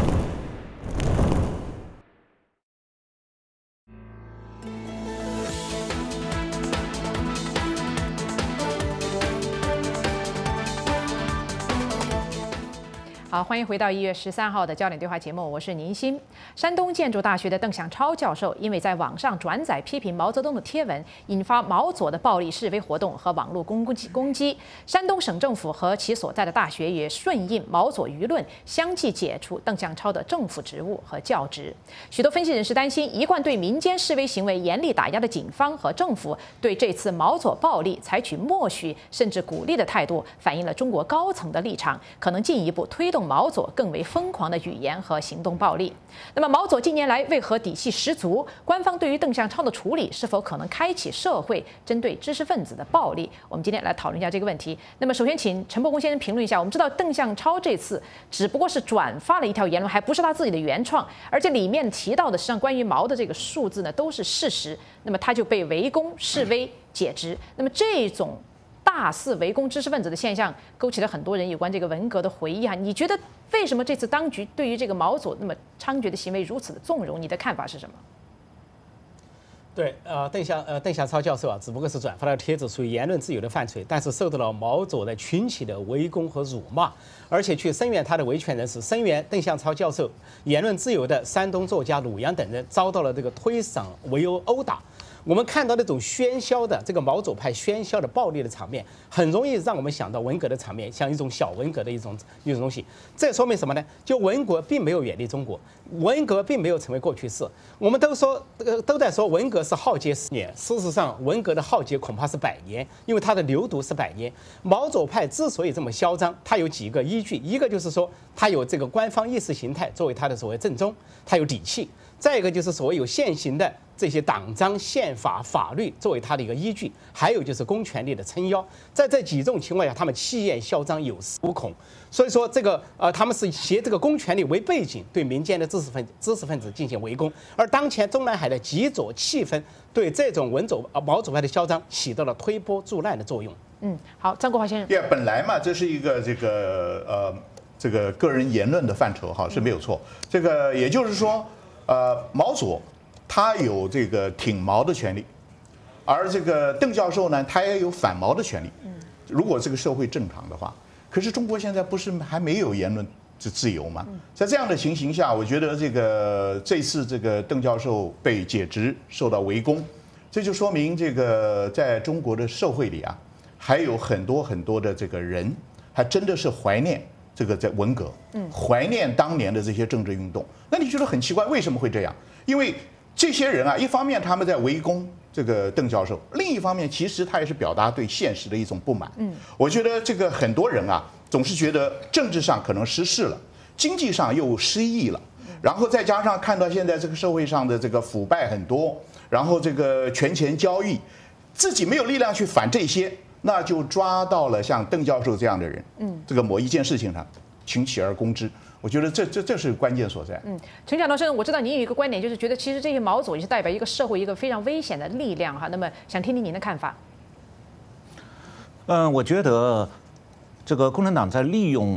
S1: 好，欢迎回到一月十三号的焦点对话节目，我是宁鑫。山东建筑大学的邓向超教授，因为在网上转载批评毛泽东的贴文，引发毛左的暴力示威活动和网络攻击攻击。山东省政府和其所在的大学也顺应毛左舆论，相继解除邓向超的政府职务和教职。许多分析人士担心，一贯对民间示威行为严厉打压的警方和政府，对这次毛左暴力采取默许甚至鼓励的态度，反映了中国高层的立场，可能进一步推动毛左更为疯狂的语言和行动暴力。那么毛左近年来为何底气十足？官方对于邓向超的处理是否可能开启社会针对知识分子的暴力？我们今天来讨论一下这个问题。那么首先请陈伯公先生评论一下。我们知道邓向超这次只不过是转发了一条言论，还不是他自己的原创，而且里面提到的实际上关于毛的这个数字呢都是事实。那么他就被围攻、示威、解职。那么这种大肆围攻知识分子的现象，勾起了很多人有关这个文革的回忆啊。你觉得为什么这次当局对于这个毛左那么猖獗的行为如此的纵容？你的看法是什么？
S5: 对，呃，邓向呃邓向超教授啊，只不过是转发了帖子，属于言论自由的范畴，但是受到了毛左的群起的围攻和辱骂，而且去声援他的维权人士，声援邓向超教授言论自由的山东作家鲁阳等人，遭到了这个推搡、围殴、殴打。我们看到那种喧嚣的这个毛左派喧嚣的暴力的场面，很容易让我们想到文革的场面，像一种小文革的一种一种东西。这说明什么呢？就文革并没有远离中国，文革并没有成为过去式。我们都说，呃，都在说文革是浩劫十年，事实上，文革的浩劫恐怕是百年，因为它的流毒是百年。毛左派之所以这么嚣张，它有几个依据，一个就是说，它有这个官方意识形态作为它的所谓正宗，它有底气；再一个就是所谓有现行的这些党章、宪法、法律作为他的一个依据，还有就是公权力的撑腰。在这几种情况下，他们气焰嚣张，有恃无恐。所以说，这个呃，他们是携这个公权力为背景，对民间的知识分子、知识分子进行围攻。而当前中南海的极左气氛，对这种文左、呃毛左派的嚣张起到了推波助澜的作用。
S1: 嗯，好，张国华先生。
S4: 对，本来嘛，这是一个这个呃这个个人言论的范畴，哈，是没有错。这个也就是说，呃，毛左他有这个挺毛的权利，而这个邓教授呢，他也有反毛的权利。如果这个社会正常的话，可是中国现在不是还没有言论自自由吗？在这样的情形下，我觉得这个这次这个邓教授被解职，受到围攻，这就说明这个在中国的社会里啊，还有很多很多的这个人，还真的是怀念这个在文革，怀念当年的这些政治运动。那你觉得很奇怪，为什么会这样？因为这些人啊，一方面他们在围攻这个邓教授，另一方面其实他也是表达对现实的一种不满。嗯，我觉得这个很多人啊，总是觉得政治上可能失势了，经济上又失意了，然后再加上看到现在这个社会上的这个腐败很多，然后这个权钱交易，自己没有力量去反这些，那就抓到了像邓教授这样的人，嗯，这个某一件事情上群起而攻之。我觉得这这这是关键所在。
S1: 嗯，陈晓东先生，我知道您有一个观点，就是觉得其实这些毛左也是代表一个社会一个非常危险的力量哈。那么想听听您的看法。
S3: 嗯，我觉得这个共产党在利用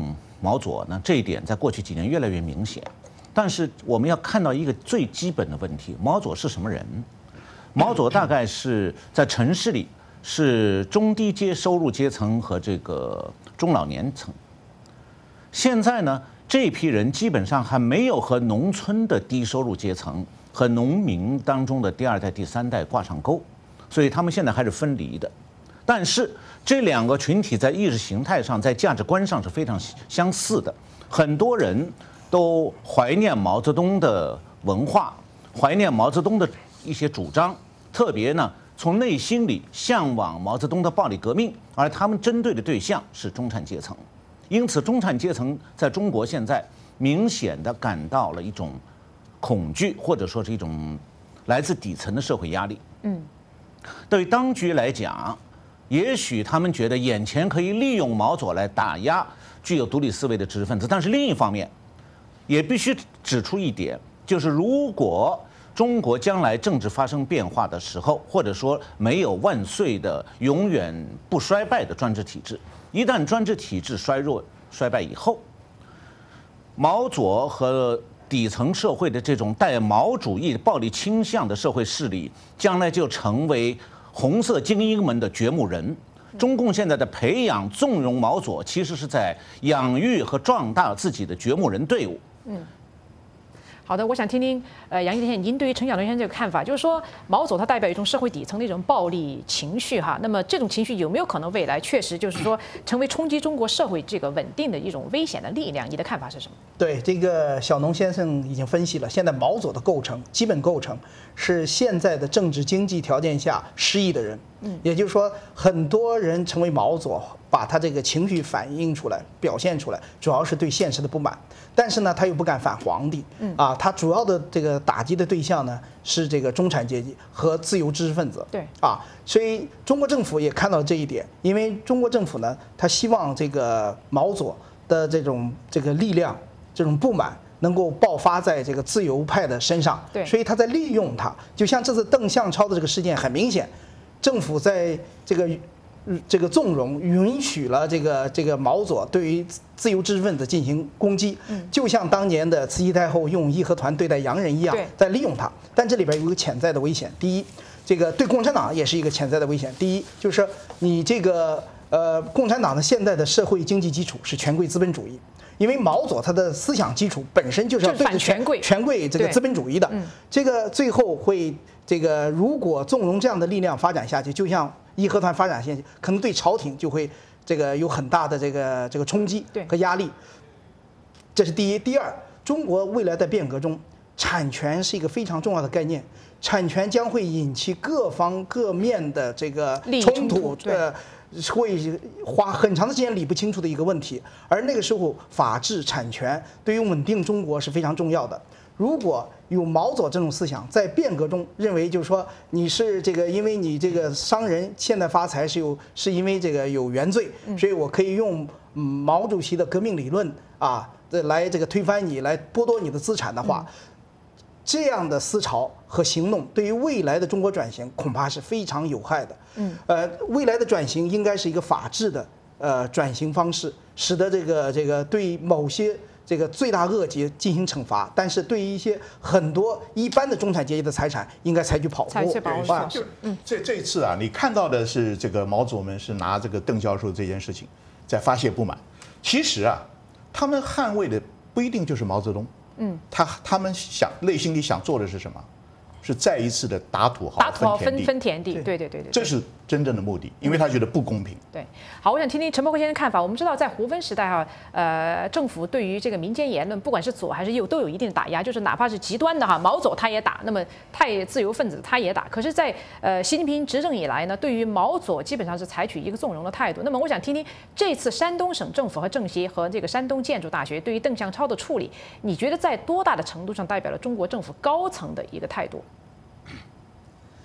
S3: 毛左呢，这一点在过去几年越来越明显。但是我们要看到一个最基本的问题：毛左是什么人？毛左大概是在城市里是中低阶收入阶层和这个中老年层。现在呢，这批人基本上还没有和农村的低收入阶层和农民当中的第二代、第三代挂上钩，所以他们现在还是分离的。但是这两个群体在意识形态上、在价值观上是非常相似的，很多人都怀念毛泽东的文化，怀念毛泽东的一些主张，特别呢从内心里向往毛泽东的暴力革命，而他们针对的对象是中产阶层。因此，中产阶层在中国现在明显地感到了一种恐惧，或者说是一种来自底层的社会压力。嗯，对于当局来讲，也许他们觉得眼前可以利用毛左来打压具有独立思维的知识分子，但是另一方面，也必须指出一点，就是如果中国将来政治发生变化的时候，或者说没有万岁的永远不衰败的专制体制，一旦专制体制衰弱衰败以后，毛左和底层社会的这种带毛主义暴力倾向的社会势力，将来就成为红色精英们的掘墓人。中共现在的培养、纵容毛左，其实是在养育和壮大自己的掘墓人队伍。嗯。
S1: 好的，我想听听呃杨一田您对于陈晓东先生这个看法，就是说毛左它代表一种社会底层的一种暴力情绪哈，那么这种情绪有没有可能未来确实就是说成为冲击中国社会这个稳定的一种危险的力量？你的看法是什么？
S2: 对，这个小农先生已经分析了，现在毛左的构成基本构成是现在的政治经济条件下失意的人，嗯，也就是说很多人成为毛左，把他这个情绪反映出来、表现出来，主要是对现实的不满。但是呢，他又不敢反皇帝，嗯啊，他主要的这个打击的对象呢是这个中产阶级和自由知识分子，
S1: 对
S2: 啊，所以中国政府也看到了这一点，因为中国政府呢，他希望这个毛左的这种这个力量、这种不满能够爆发在这个自由派的身上，
S1: 对，
S2: 所以他在利用它。就像这次邓向超的这个事件，很明显，政府在这个。这个纵容允许了这个这个毛左对于自由知识分子进行攻击，就像当年的慈禧太后用义和团对待洋人一样，在利用它。但这里边有一个潜在的危险，第一，这个对共产党也是一个潜在的危险。第一，就是你这个呃，共产党的现在的社会经济基础是权贵资本主义。因为毛左他的思想基础本身就是要对着
S1: 权贵、
S2: 权贵这个资本主义的，这个最后会这个如果纵容这样的力量发展下去，就像义和团发展下去，可能对朝廷就会这个有很大的这个这个冲击和压力。这是第一。第二，中国未来的变革中，产权是一个非常重要的概念，产权将会引起各方各面的这个冲突，呃。会花很长的时间理不清楚的一个问题，而那个时候法治产权对于稳定中国是非常重要的。如果有毛左这种思想在变革中认为，就是说你是这个，因为你这个商人现在发财是有是因为这个有原罪，所以我可以用毛主席的革命理论啊，来这个推翻你，来剥夺你的资产的话。这样的思潮和行动对于未来的中国转型恐怕是非常有害的。嗯，呃，未来的转型应该是一个法治的呃转型方式，使得这个这个对某些这个罪大恶极进行惩罚，但是对于一些很多一般的中产阶级的财产，应该采取保护。
S1: 采取保护措施。
S4: 嗯，这这一次啊，你看到的是这个毛左们是拿这个邓教授这件事情在发泄不满，其实啊，他们捍卫的不一定就是毛泽东。嗯，他他们想内心里想做的是什么？是再一次的打土豪、
S1: 打土豪分
S4: 分
S1: 田地，对对对对，
S4: 这是真正的目的，因为他觉得不公平。
S1: 对，好，我想听听陈伯奎先生看法。我们知道，在胡温时代哈，呃，政府对于这个民间言论，不管是左还是右，都有一定的打压，就是哪怕是极端的哈，毛左他也打，那么太自由分子他也打。可是在，在呃习近平执政以来呢，对于毛左基本上是采取一个纵容的态度。那么我想听听这次山东省政府和政协和这个山东建筑大学对于邓向超的处理，你觉得在多大的程度上代表了中国政府高层的一个态度？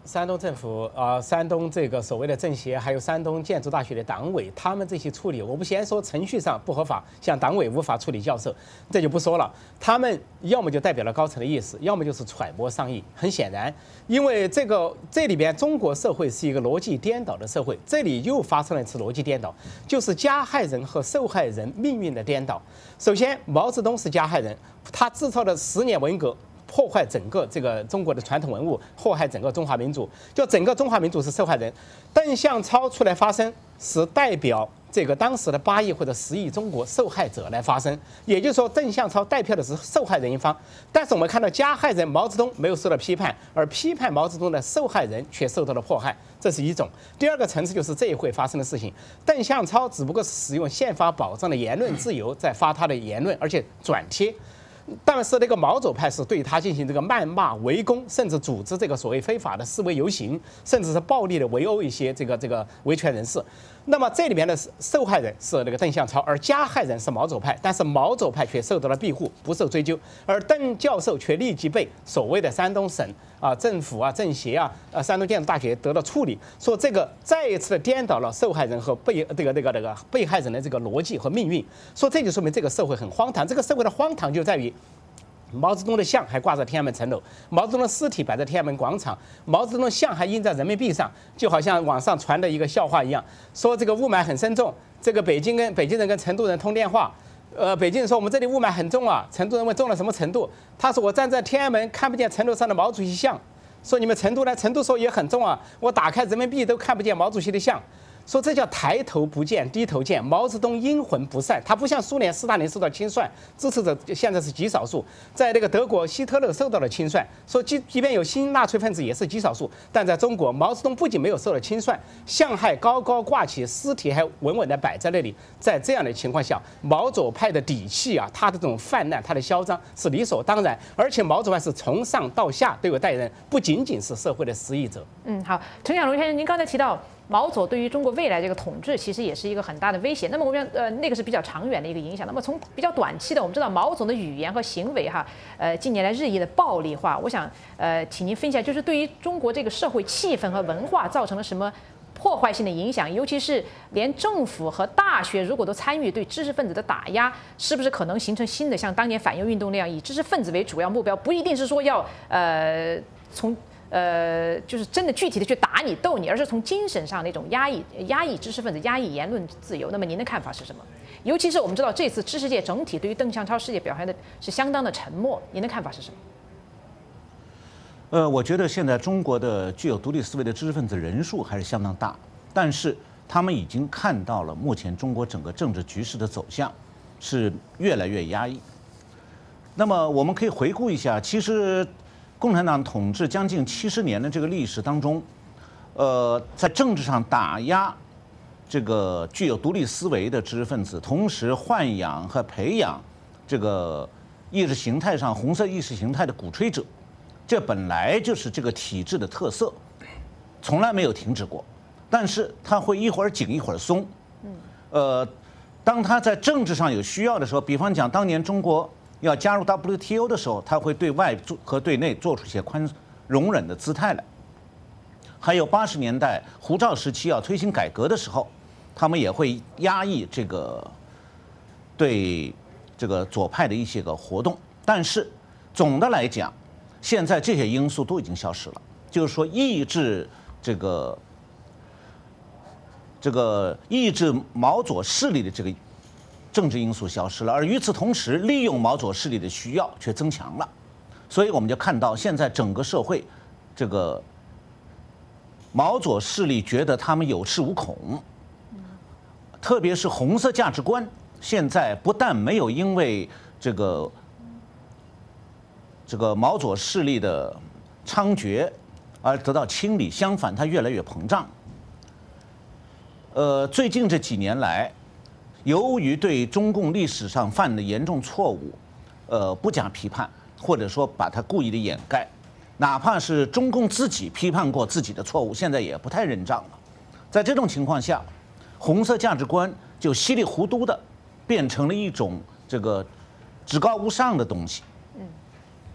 S5: 山东政府啊、呃，山东这个所谓的政协，还有山东建筑大学的党委，他们这些处理，我们先说程序上不合法，像党委无法处理教授，这就不说了。他们要么就代表了高层的意思，要么就是揣摩上意。很显然，因为这个这里边中国社会是一个逻辑颠倒的社会，这里又发生了一次逻辑颠倒，就是加害人和受害人命运的颠倒。首先，毛泽东是加害人，他制造了十年文革。破坏整个这个中国的传统文物，祸害整个中华民族，就整个中华民族是受害人。邓向超出来发声，是代表这个当时的八亿或者十亿中国受害者来发声，也就是说，邓向超代表的是受害人一方。但是我们看到加害人毛泽东没有受到批判，而批判毛泽东的受害人却受到了迫害，这是一种。第二个层次就是这一回发生的事情，邓向超只不过是使用宪法保障的言论自由在发他的言论，而且转贴。但是那个毛左派是对他进行这个谩骂、围攻，甚至组织这个所谓非法的示威游行，甚至是暴力的围殴一些这个这个维权人士。那么这里面的受害人是那个邓向超，而加害人是毛左派，但是毛左派却受到了庇护，不受追究，而邓教授却立即被所谓的山东省啊政府啊政协啊呃山东建筑大学得到处理，说这个再一次的颠倒了受害人和被这个这个这个被害人的这个逻辑和命运，说这就说明这个社会很荒唐。这个社会的荒唐就在于。毛泽东的像还挂在天安门城楼，毛泽东的尸体摆在天安门广场，毛泽东的像还印在人民币上，就好像网上传的一个笑话一样，说这个雾霾很深重，这个北京跟北京人跟成都人通电话，呃，北京人说我们这里雾霾很重啊，成都人问重了什么程度？他说我站在天安门看不见城楼上的毛主席像，说你们成都呢？成都说也很重啊，我打开人民币都看不见毛主席的像。说这叫抬头不见低头见，毛泽东阴魂不散，他不像苏联斯大林受到清算，支持者现在是极少数，在那个德国希特勒受到了清算，说即即便有新纳粹分子也是极少数，但在中国毛泽东不仅没有受到清算，像还高高挂起，尸体还稳稳地摆在那里，在这样的情况下，毛左派的底气啊，他的这种泛滥，他的嚣张是理所当然，而且毛左派是从上到下都有代言人，不仅仅是社会的失意者。
S1: 嗯，好，陈小龙先生，您刚才提到。毛左对于中国未来这个统治其实也是一个很大的威胁。那么我们呃那个是比较长远的一个影响。那么从比较短期的，我们知道毛总的语言和行为哈，呃近年来日益的暴力化。我想呃请您分析一下，就是对于中国这个社会气氛和文化造成了什么破坏性的影响？尤其是连政府和大学如果都参与对知识分子的打压，是不是可能形成新的像当年反右运动那样以知识分子为主要目标？不一定是说要呃从。呃，就是真的具体的去打你、斗你，而是从精神上那种压抑、压抑知识分子、压抑言论自由。那么您的看法是什么？尤其是我们知道这次知识界整体对于邓向超事件表现的是相当的沉默，您的看法是什么？
S3: 呃，我觉得现在中国的具有独立思维的知识分子人数还是相当大，但是他们已经看到了目前中国整个政治局势的走向是越来越压抑。那么我们可以回顾一下，其实。共产党统治将近七十年的这个历史当中，呃，在政治上打压这个具有独立思维的知识分子，同时豢养和培养这个意识形态上红色意识形态的鼓吹者，这本来就是这个体制的特色，从来没有停止过。但是它会一会儿紧一会儿松，呃，当他在政治上有需要的时候，比方讲当年中国。要加入 W T O 的时候，他会对外和对内做出一些宽容忍的姿态来。还有八十年代胡赵时期要推行改革的时候，他们也会压抑这个对这个左派的一些个活动。但是总的来讲，现在这些因素都已经消失了，就是说抑制这个这个抑制毛左势力的这个。政治因素消失了，而与此同时，利用毛左势力的需要却增强了，所以我们就看到现在整个社会，这个毛左势力觉得他们有恃无恐，特别是红色价值观，现在不但没有因为这个这个毛左势力的猖獗而得到清理，相反，它越来越膨胀。呃，最近这几年来。由于对中共历史上犯的严重错误，呃，不加批判，或者说把它故意的掩盖，哪怕是中共自己批判过自己的错误，现在也不太认账了。在这种情况下，红色价值观就稀里糊涂的变成了一种这个至高无上的东西。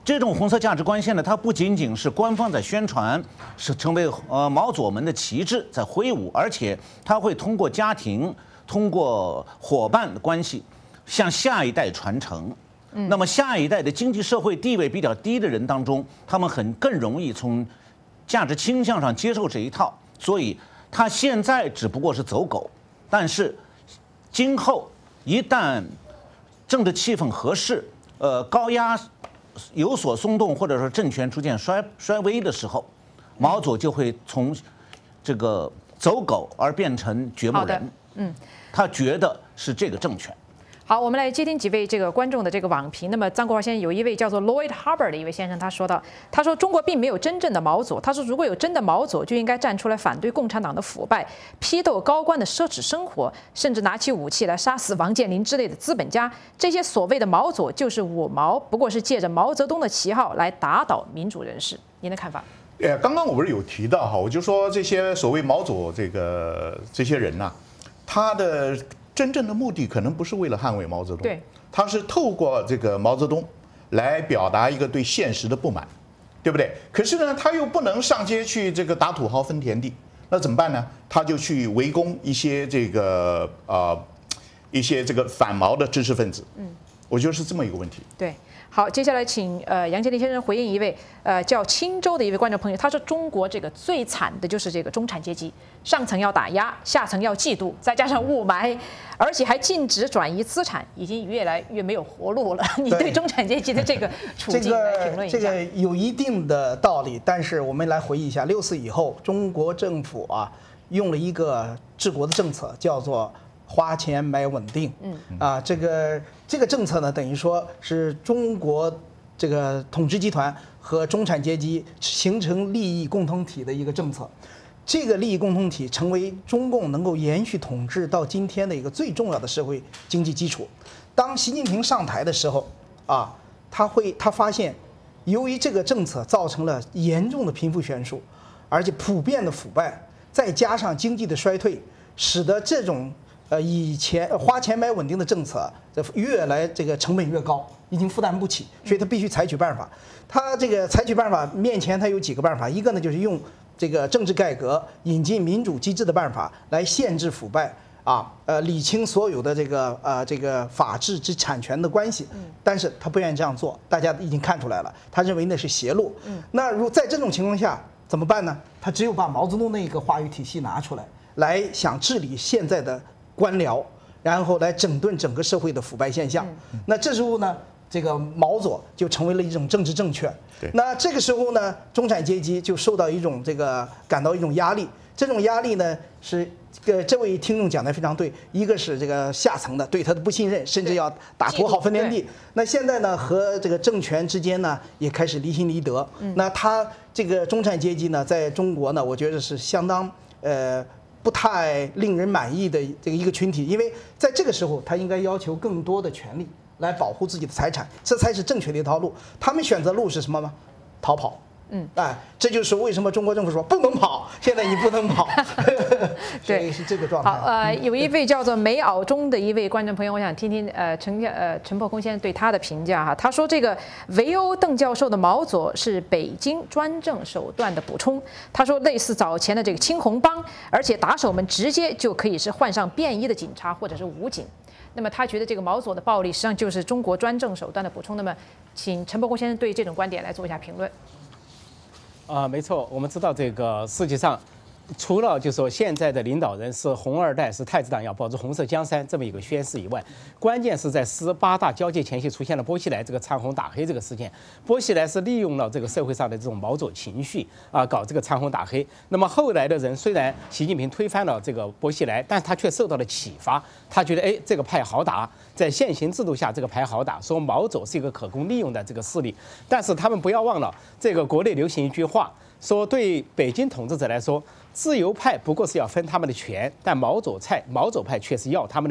S3: 这种红色价值观现在它不仅仅是官方在宣传，是成为呃毛左们的旗帜在挥舞，而且它会通过家庭、通过伙伴的关系向下一代传承。嗯，那么下一代的经济社会地位比较低的人当中，他们很更容易从价值倾向上接受这一套，所以他现在只不过是走狗，但是今后一旦政治气氛合适，呃，高压有所松动，或者说政权逐渐衰衰微的时候，毛左就会从这个走狗而变成掘墓人。嗯，他觉得是这个政权。
S1: 好，我们来接听几位这个观众的这个网评。那么，张国华先生有一位叫做 Lloyd Harbour 的一位先生，他说到，他说中国并没有真正的毛左，他说如果有真的毛左，就应该站出来反对共产党的腐败，批斗高官的奢侈生活，甚至拿起武器来杀死王健林之类的资本家。这些所谓的毛左就是五毛，不过是借着毛泽东的旗号来打倒民主人士。您的看法？
S4: 呃，刚刚我不是有提到哈，我就说这些所谓毛左这个这些人呐、啊，他的真正的目的可能不是为了捍卫毛泽东，
S1: 对，
S4: 他是透过这个毛泽东来表达一个对现实的不满，对不对？可是呢，他又不能上街去这个打土豪分田地，那怎么办呢？他就去围攻一些这个呃一些这个反毛的知识分子，嗯，我觉得是这么一个问题。
S1: 对。好，接下来请呃杨洁篪先生回应一位呃叫青州的一位观众朋友，他说中国这个最惨的就是这个中产阶级，上层要打压，下层要嫉妒，再加上雾霾，而且还禁止转移资产，已经越来越没有活路了。你对中产阶级的这个处境来评论一下？
S2: 这个有一定的道理，但是我们来回忆一下，六四以后，中国政府啊用了一个治国的政策，叫做花钱买稳定。嗯啊，这个这个政策呢，等于说是中国这个统治集团和中产阶级形成利益共同体的一个政策。这个利益共同体成为中共能够延续统治到今天的一个最重要的社会经济基础。当习近平上台的时候啊，他会他发现，由于这个政策造成了严重的贫富悬殊，而且普遍的腐败，再加上经济的衰退，使得这种呃，以前花钱买稳定的政策，这越来这个成本越高，已经负担不起，所以他必须采取办法。他这个采取办法面前，他有几个办法，一个呢就是用这个政治改革、引进民主机制的办法来限制腐败啊，呃，理清所有的这个呃这个法治之产权的关系。但是他不愿意这样做，大家已经看出来了，他认为那是邪路。那如在这种情况下怎么办呢？他只有把毛泽东那个话语体系拿出来，来想治理现在的官僚，然后来整顿整个社会的腐败现象。那这时候呢，这个毛左就成为了一种政治正确。那这个时候呢，中产阶级就受到一种这个感到一种压力。这种压力呢，是这个这位听众讲的非常对，一个是这个下层的对他的不信任，甚至要打土豪分田地。那现在呢，和这个政权之间呢，也开始离心离德。那他这个中产阶级呢，在中国呢，我觉得是相当呃。不太令人满意的这个一个群体，因为在这个时候，他应该要求更多的权利来保护自己的财产，这才是正确的一套路。他们选择路是什么吗？逃跑。嗯，哎，这就是为什么中国政府说不能跑，现在你不能跑，对，是这个状态。
S1: 好，呃，有一位叫做梅袄中的一位观众朋友，我想听听呃陈呃陈破空先生对他的评价哈。他说这个围殴邓教授的毛左是北京专政手段的补充。他说类似早前的这个青红帮，而且打手们直接就可以是换上便衣的警察或者是武警。那么他觉得这个毛左的暴力实际上就是中国专政手段的补充。那么，请陈破空先生对这种观点来做一下评论。
S5: 啊、呃，没错，我们知道这个世界上，除了就说现在的领导人是红二代，是太子党要保住红色江山这么一个宣誓以外，关键是在十八大交接前夕出现了薄熙来这个唱红打黑这个事件。薄熙来是利用了这个社会上的这种毛左情绪啊，搞这个唱红打黑。那么后来的人虽然习近平推翻了这个薄熙来，但是他却受到了启发，他觉得哎这个派好打，在现行制度下这个牌好打，说毛左是一个可供利用的这个势力。但是他们不要忘了，这个国内流行一句话。说对北京统治者来说，自由派不过是要分他们的权，但毛左派毛左派却是要他们的命。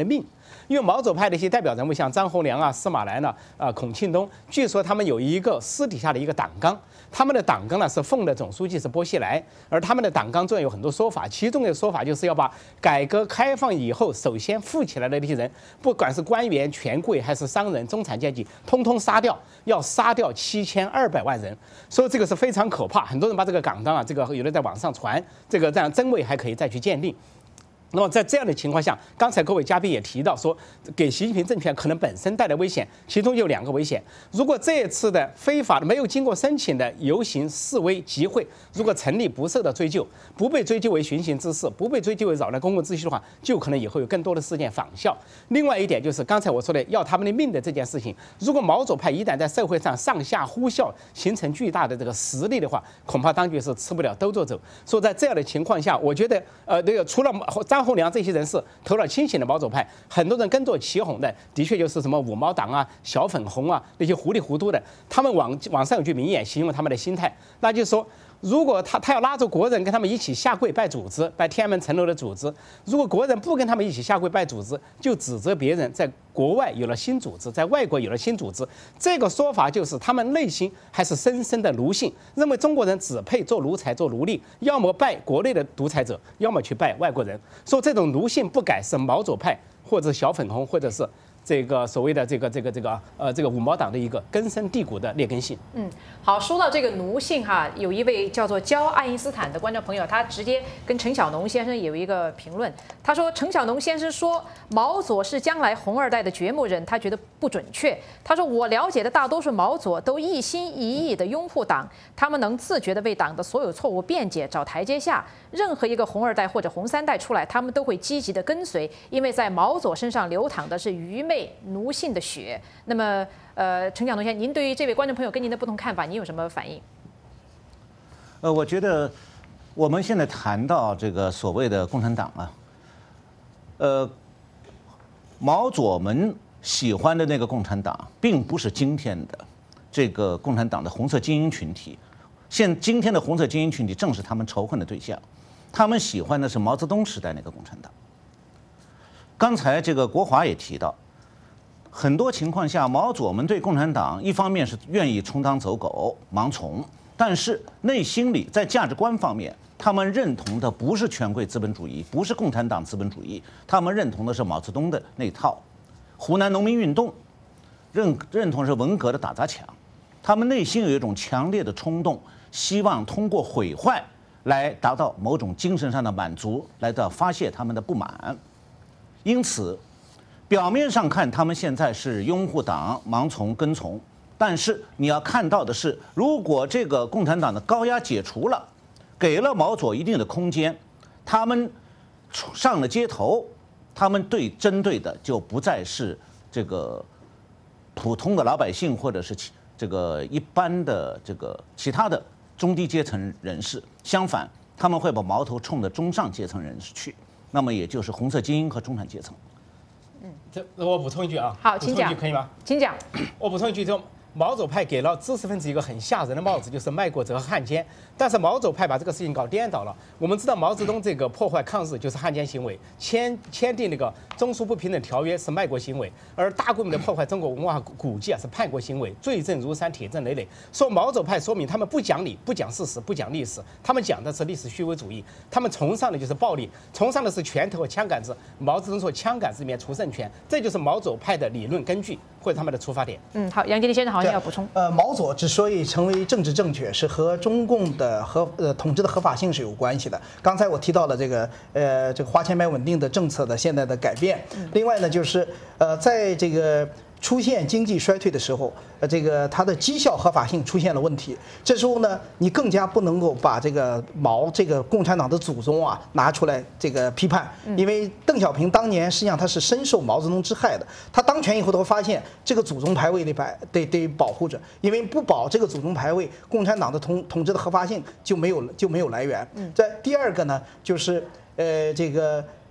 S5: 因为毛左派的一些代表人物，像张洪良啊、司马南呢、啊、孔庆东，据说他们有一个私底下的一个党纲，他们的党纲呢是奉的总书记是薄熙来，而他们的党纲中有很多说法，其中的说法就是要把改革开放以后首先富起来的那些人，不管是官员、权贵还是商人、中产阶级，通通杀掉，要杀掉七千二百万人，所以这个是非常可怕。很多人把这个党纲啊，这个有的在网上传，这个这样真伪还可以再去鉴定。那么在这样的情况下，刚才各位嘉宾也提到说，给习近平政权可能本身带来危险，其中有两个危险。如果这一次的非法的、没有经过申请的游行、示威、集会，如果成立不受到追究，不被追究为寻衅滋事，不被追究为扰乱公共秩序的话，就可能以后有更多的事件仿效。另外一点就是刚才我说的要他们的命的这件事情，如果毛左派一旦在社会上上下呼啸，形成巨大的这个实力的话，恐怕当局是吃不了兜着走。所以在这样的情况下，我觉得呃，那个除了张洪良这些人是头脑清醒的毛左派，很多人跟着起哄的，的确就是什么五毛党啊、小粉红啊那些糊里糊涂的。他们网网上有句名言形容他们的心态，那就是说，如果他他要拉着国人跟他们一起下跪拜组织，拜天安门城楼的组织，如果国人不跟他们一起下跪拜组织，就指责别人在国外有了新组织，在外国有了新组织。这个说法就是他们内心还是深深的奴性，认为中国人只配做奴才、做奴隶，要么拜国内的独裁者，要么去拜外国人。说这种奴性不改是毛左派或者小粉红或者是这个所谓的这个这个这个呃这个五毛党的一个根深蒂固的劣根性。
S1: 嗯，好，说到这个奴性哈，有一位叫做焦爱因斯坦的观众朋友，他直接跟陈小农先生有一个评论，他说陈小农先生说毛左是将来红二代的掘墓人，他觉得不准确。他说我了解的大多数毛左都一心一意的拥护党，他们能自觉的为党的所有错误辩解、找台阶下。任何一个红二代或者红三代出来，他们都会积极的跟随，因为在毛左身上流淌的是愚昧奴性的血。那么，呃，陈小农先生，您对于这位观众朋友跟您的不同看法，您有什么反应？
S3: 呃，我觉得我们现在谈到这个所谓的共产党啊，呃，毛左们喜欢的那个共产党，并不是今天的这个共产党的红色精英群体。现今天的红色精英群体正是他们仇恨的对象，他们喜欢的是毛泽东时代那个共产党。刚才这个国华也提到，很多情况下，毛左们对共产党一方面是愿意充当走狗、盲从，但是内心里在价值观方面，他们认同的不是权贵资本主义，不是共产党资本主义，他们认同的是毛泽东的那套。湖南农民运动认认同是文革的打砸抢，他们内心有一种强烈的冲动，希望通过毁坏来达到某种精神上的满足，来到发泄他们的不满。因此，表面上看他们现在是拥护党、盲从、跟从，但是你要看到的是，如果这个共产党的高压解除了，给了毛左一定的空间，他们上了街头，他们对针对的就不再是这个普通的老百姓，或者是这个一般的这个其他的中低阶层人士，相反，他们会把矛头冲着中上阶层人士去，那么也就是红色精英和中产阶层。
S5: 嗯，这我补充一句啊，
S1: 好，请讲，
S5: 可以吗？
S1: 请讲。
S5: 我补充一句，就毛左派给了知识分子一个很吓人的帽子，就是卖国贼和汉奸。但是毛左派把这个事情搞颠倒了。我们知道毛泽东这个破坏抗日就是汉奸行为，签签订那个中苏不平等条约是卖国行为，而大规模的破坏中国文化古迹啊是叛国行为，罪证如山，铁证累累。说毛左派说明他们不讲理、不讲事实、不讲历史，他们讲的是历史虚伪主义，他们崇尚的就是暴力，崇尚的是拳头和枪杆子。毛泽东说枪杆子里面出政权，这就是毛左派的理论根据或者他们的出发点。
S1: 嗯，好，杨洁篪先生好像要补充。
S2: 呃，毛左之所以成为政治正确，是和中共的合呃统治的合法性是有关系的。刚才我提到了这个呃这个花钱买稳定的政策的现在的改变。另外呢，就是呃在这个出现经济衰退的时候，呃，这个它的绩效合法性出现了问题。这时候呢，你更加不能够把这个毛这个共产党的祖宗啊拿出来这个批判，因为邓小平当年实际上他是深受毛泽东之害的。他当权以后，他会发现这个祖宗牌位得摆得得保护着，因为不保这个祖宗牌位，共产党的统统治的合法性就没有就没有来源。在第二个呢，就是呃这个。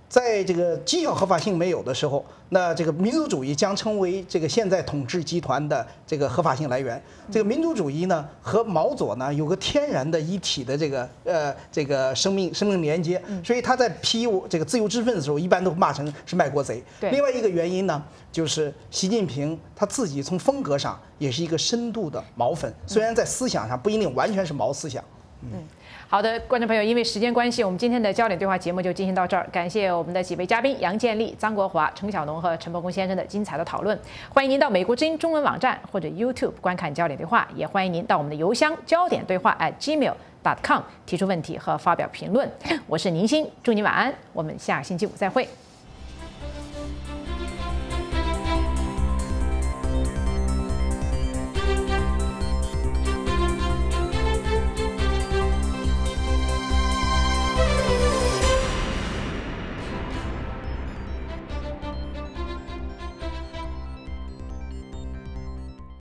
S2: 在这个绩效合法性没有的时候，那这个民族主义将成为这个现在统治集团的这个合法性来源。这个民族主义呢和毛左呢有个天然的一体的这个呃这个生命生命连接，所以他在批这个自由之分的时候，一般都骂成是卖国贼。另外一个原因呢，就是习近平他自己从风格上也是一个深度的毛粉，虽然在思想上不一定完全是毛思想。
S1: 嗯，好的，观众朋友，因为时间关系，我们今天的焦点对话节目就进行到这儿。感谢我们的几位嘉宾杨建立、张国华、程小农和陈伯公先生的精彩的讨论。欢迎您到美国之音中文网站或者 YouTube 观看焦点对话，也欢迎您到我们的邮箱焦点对话 at gmail dot com 提出问题和发表评论。我是宁鑫，祝您晚安，我们下星期五再会。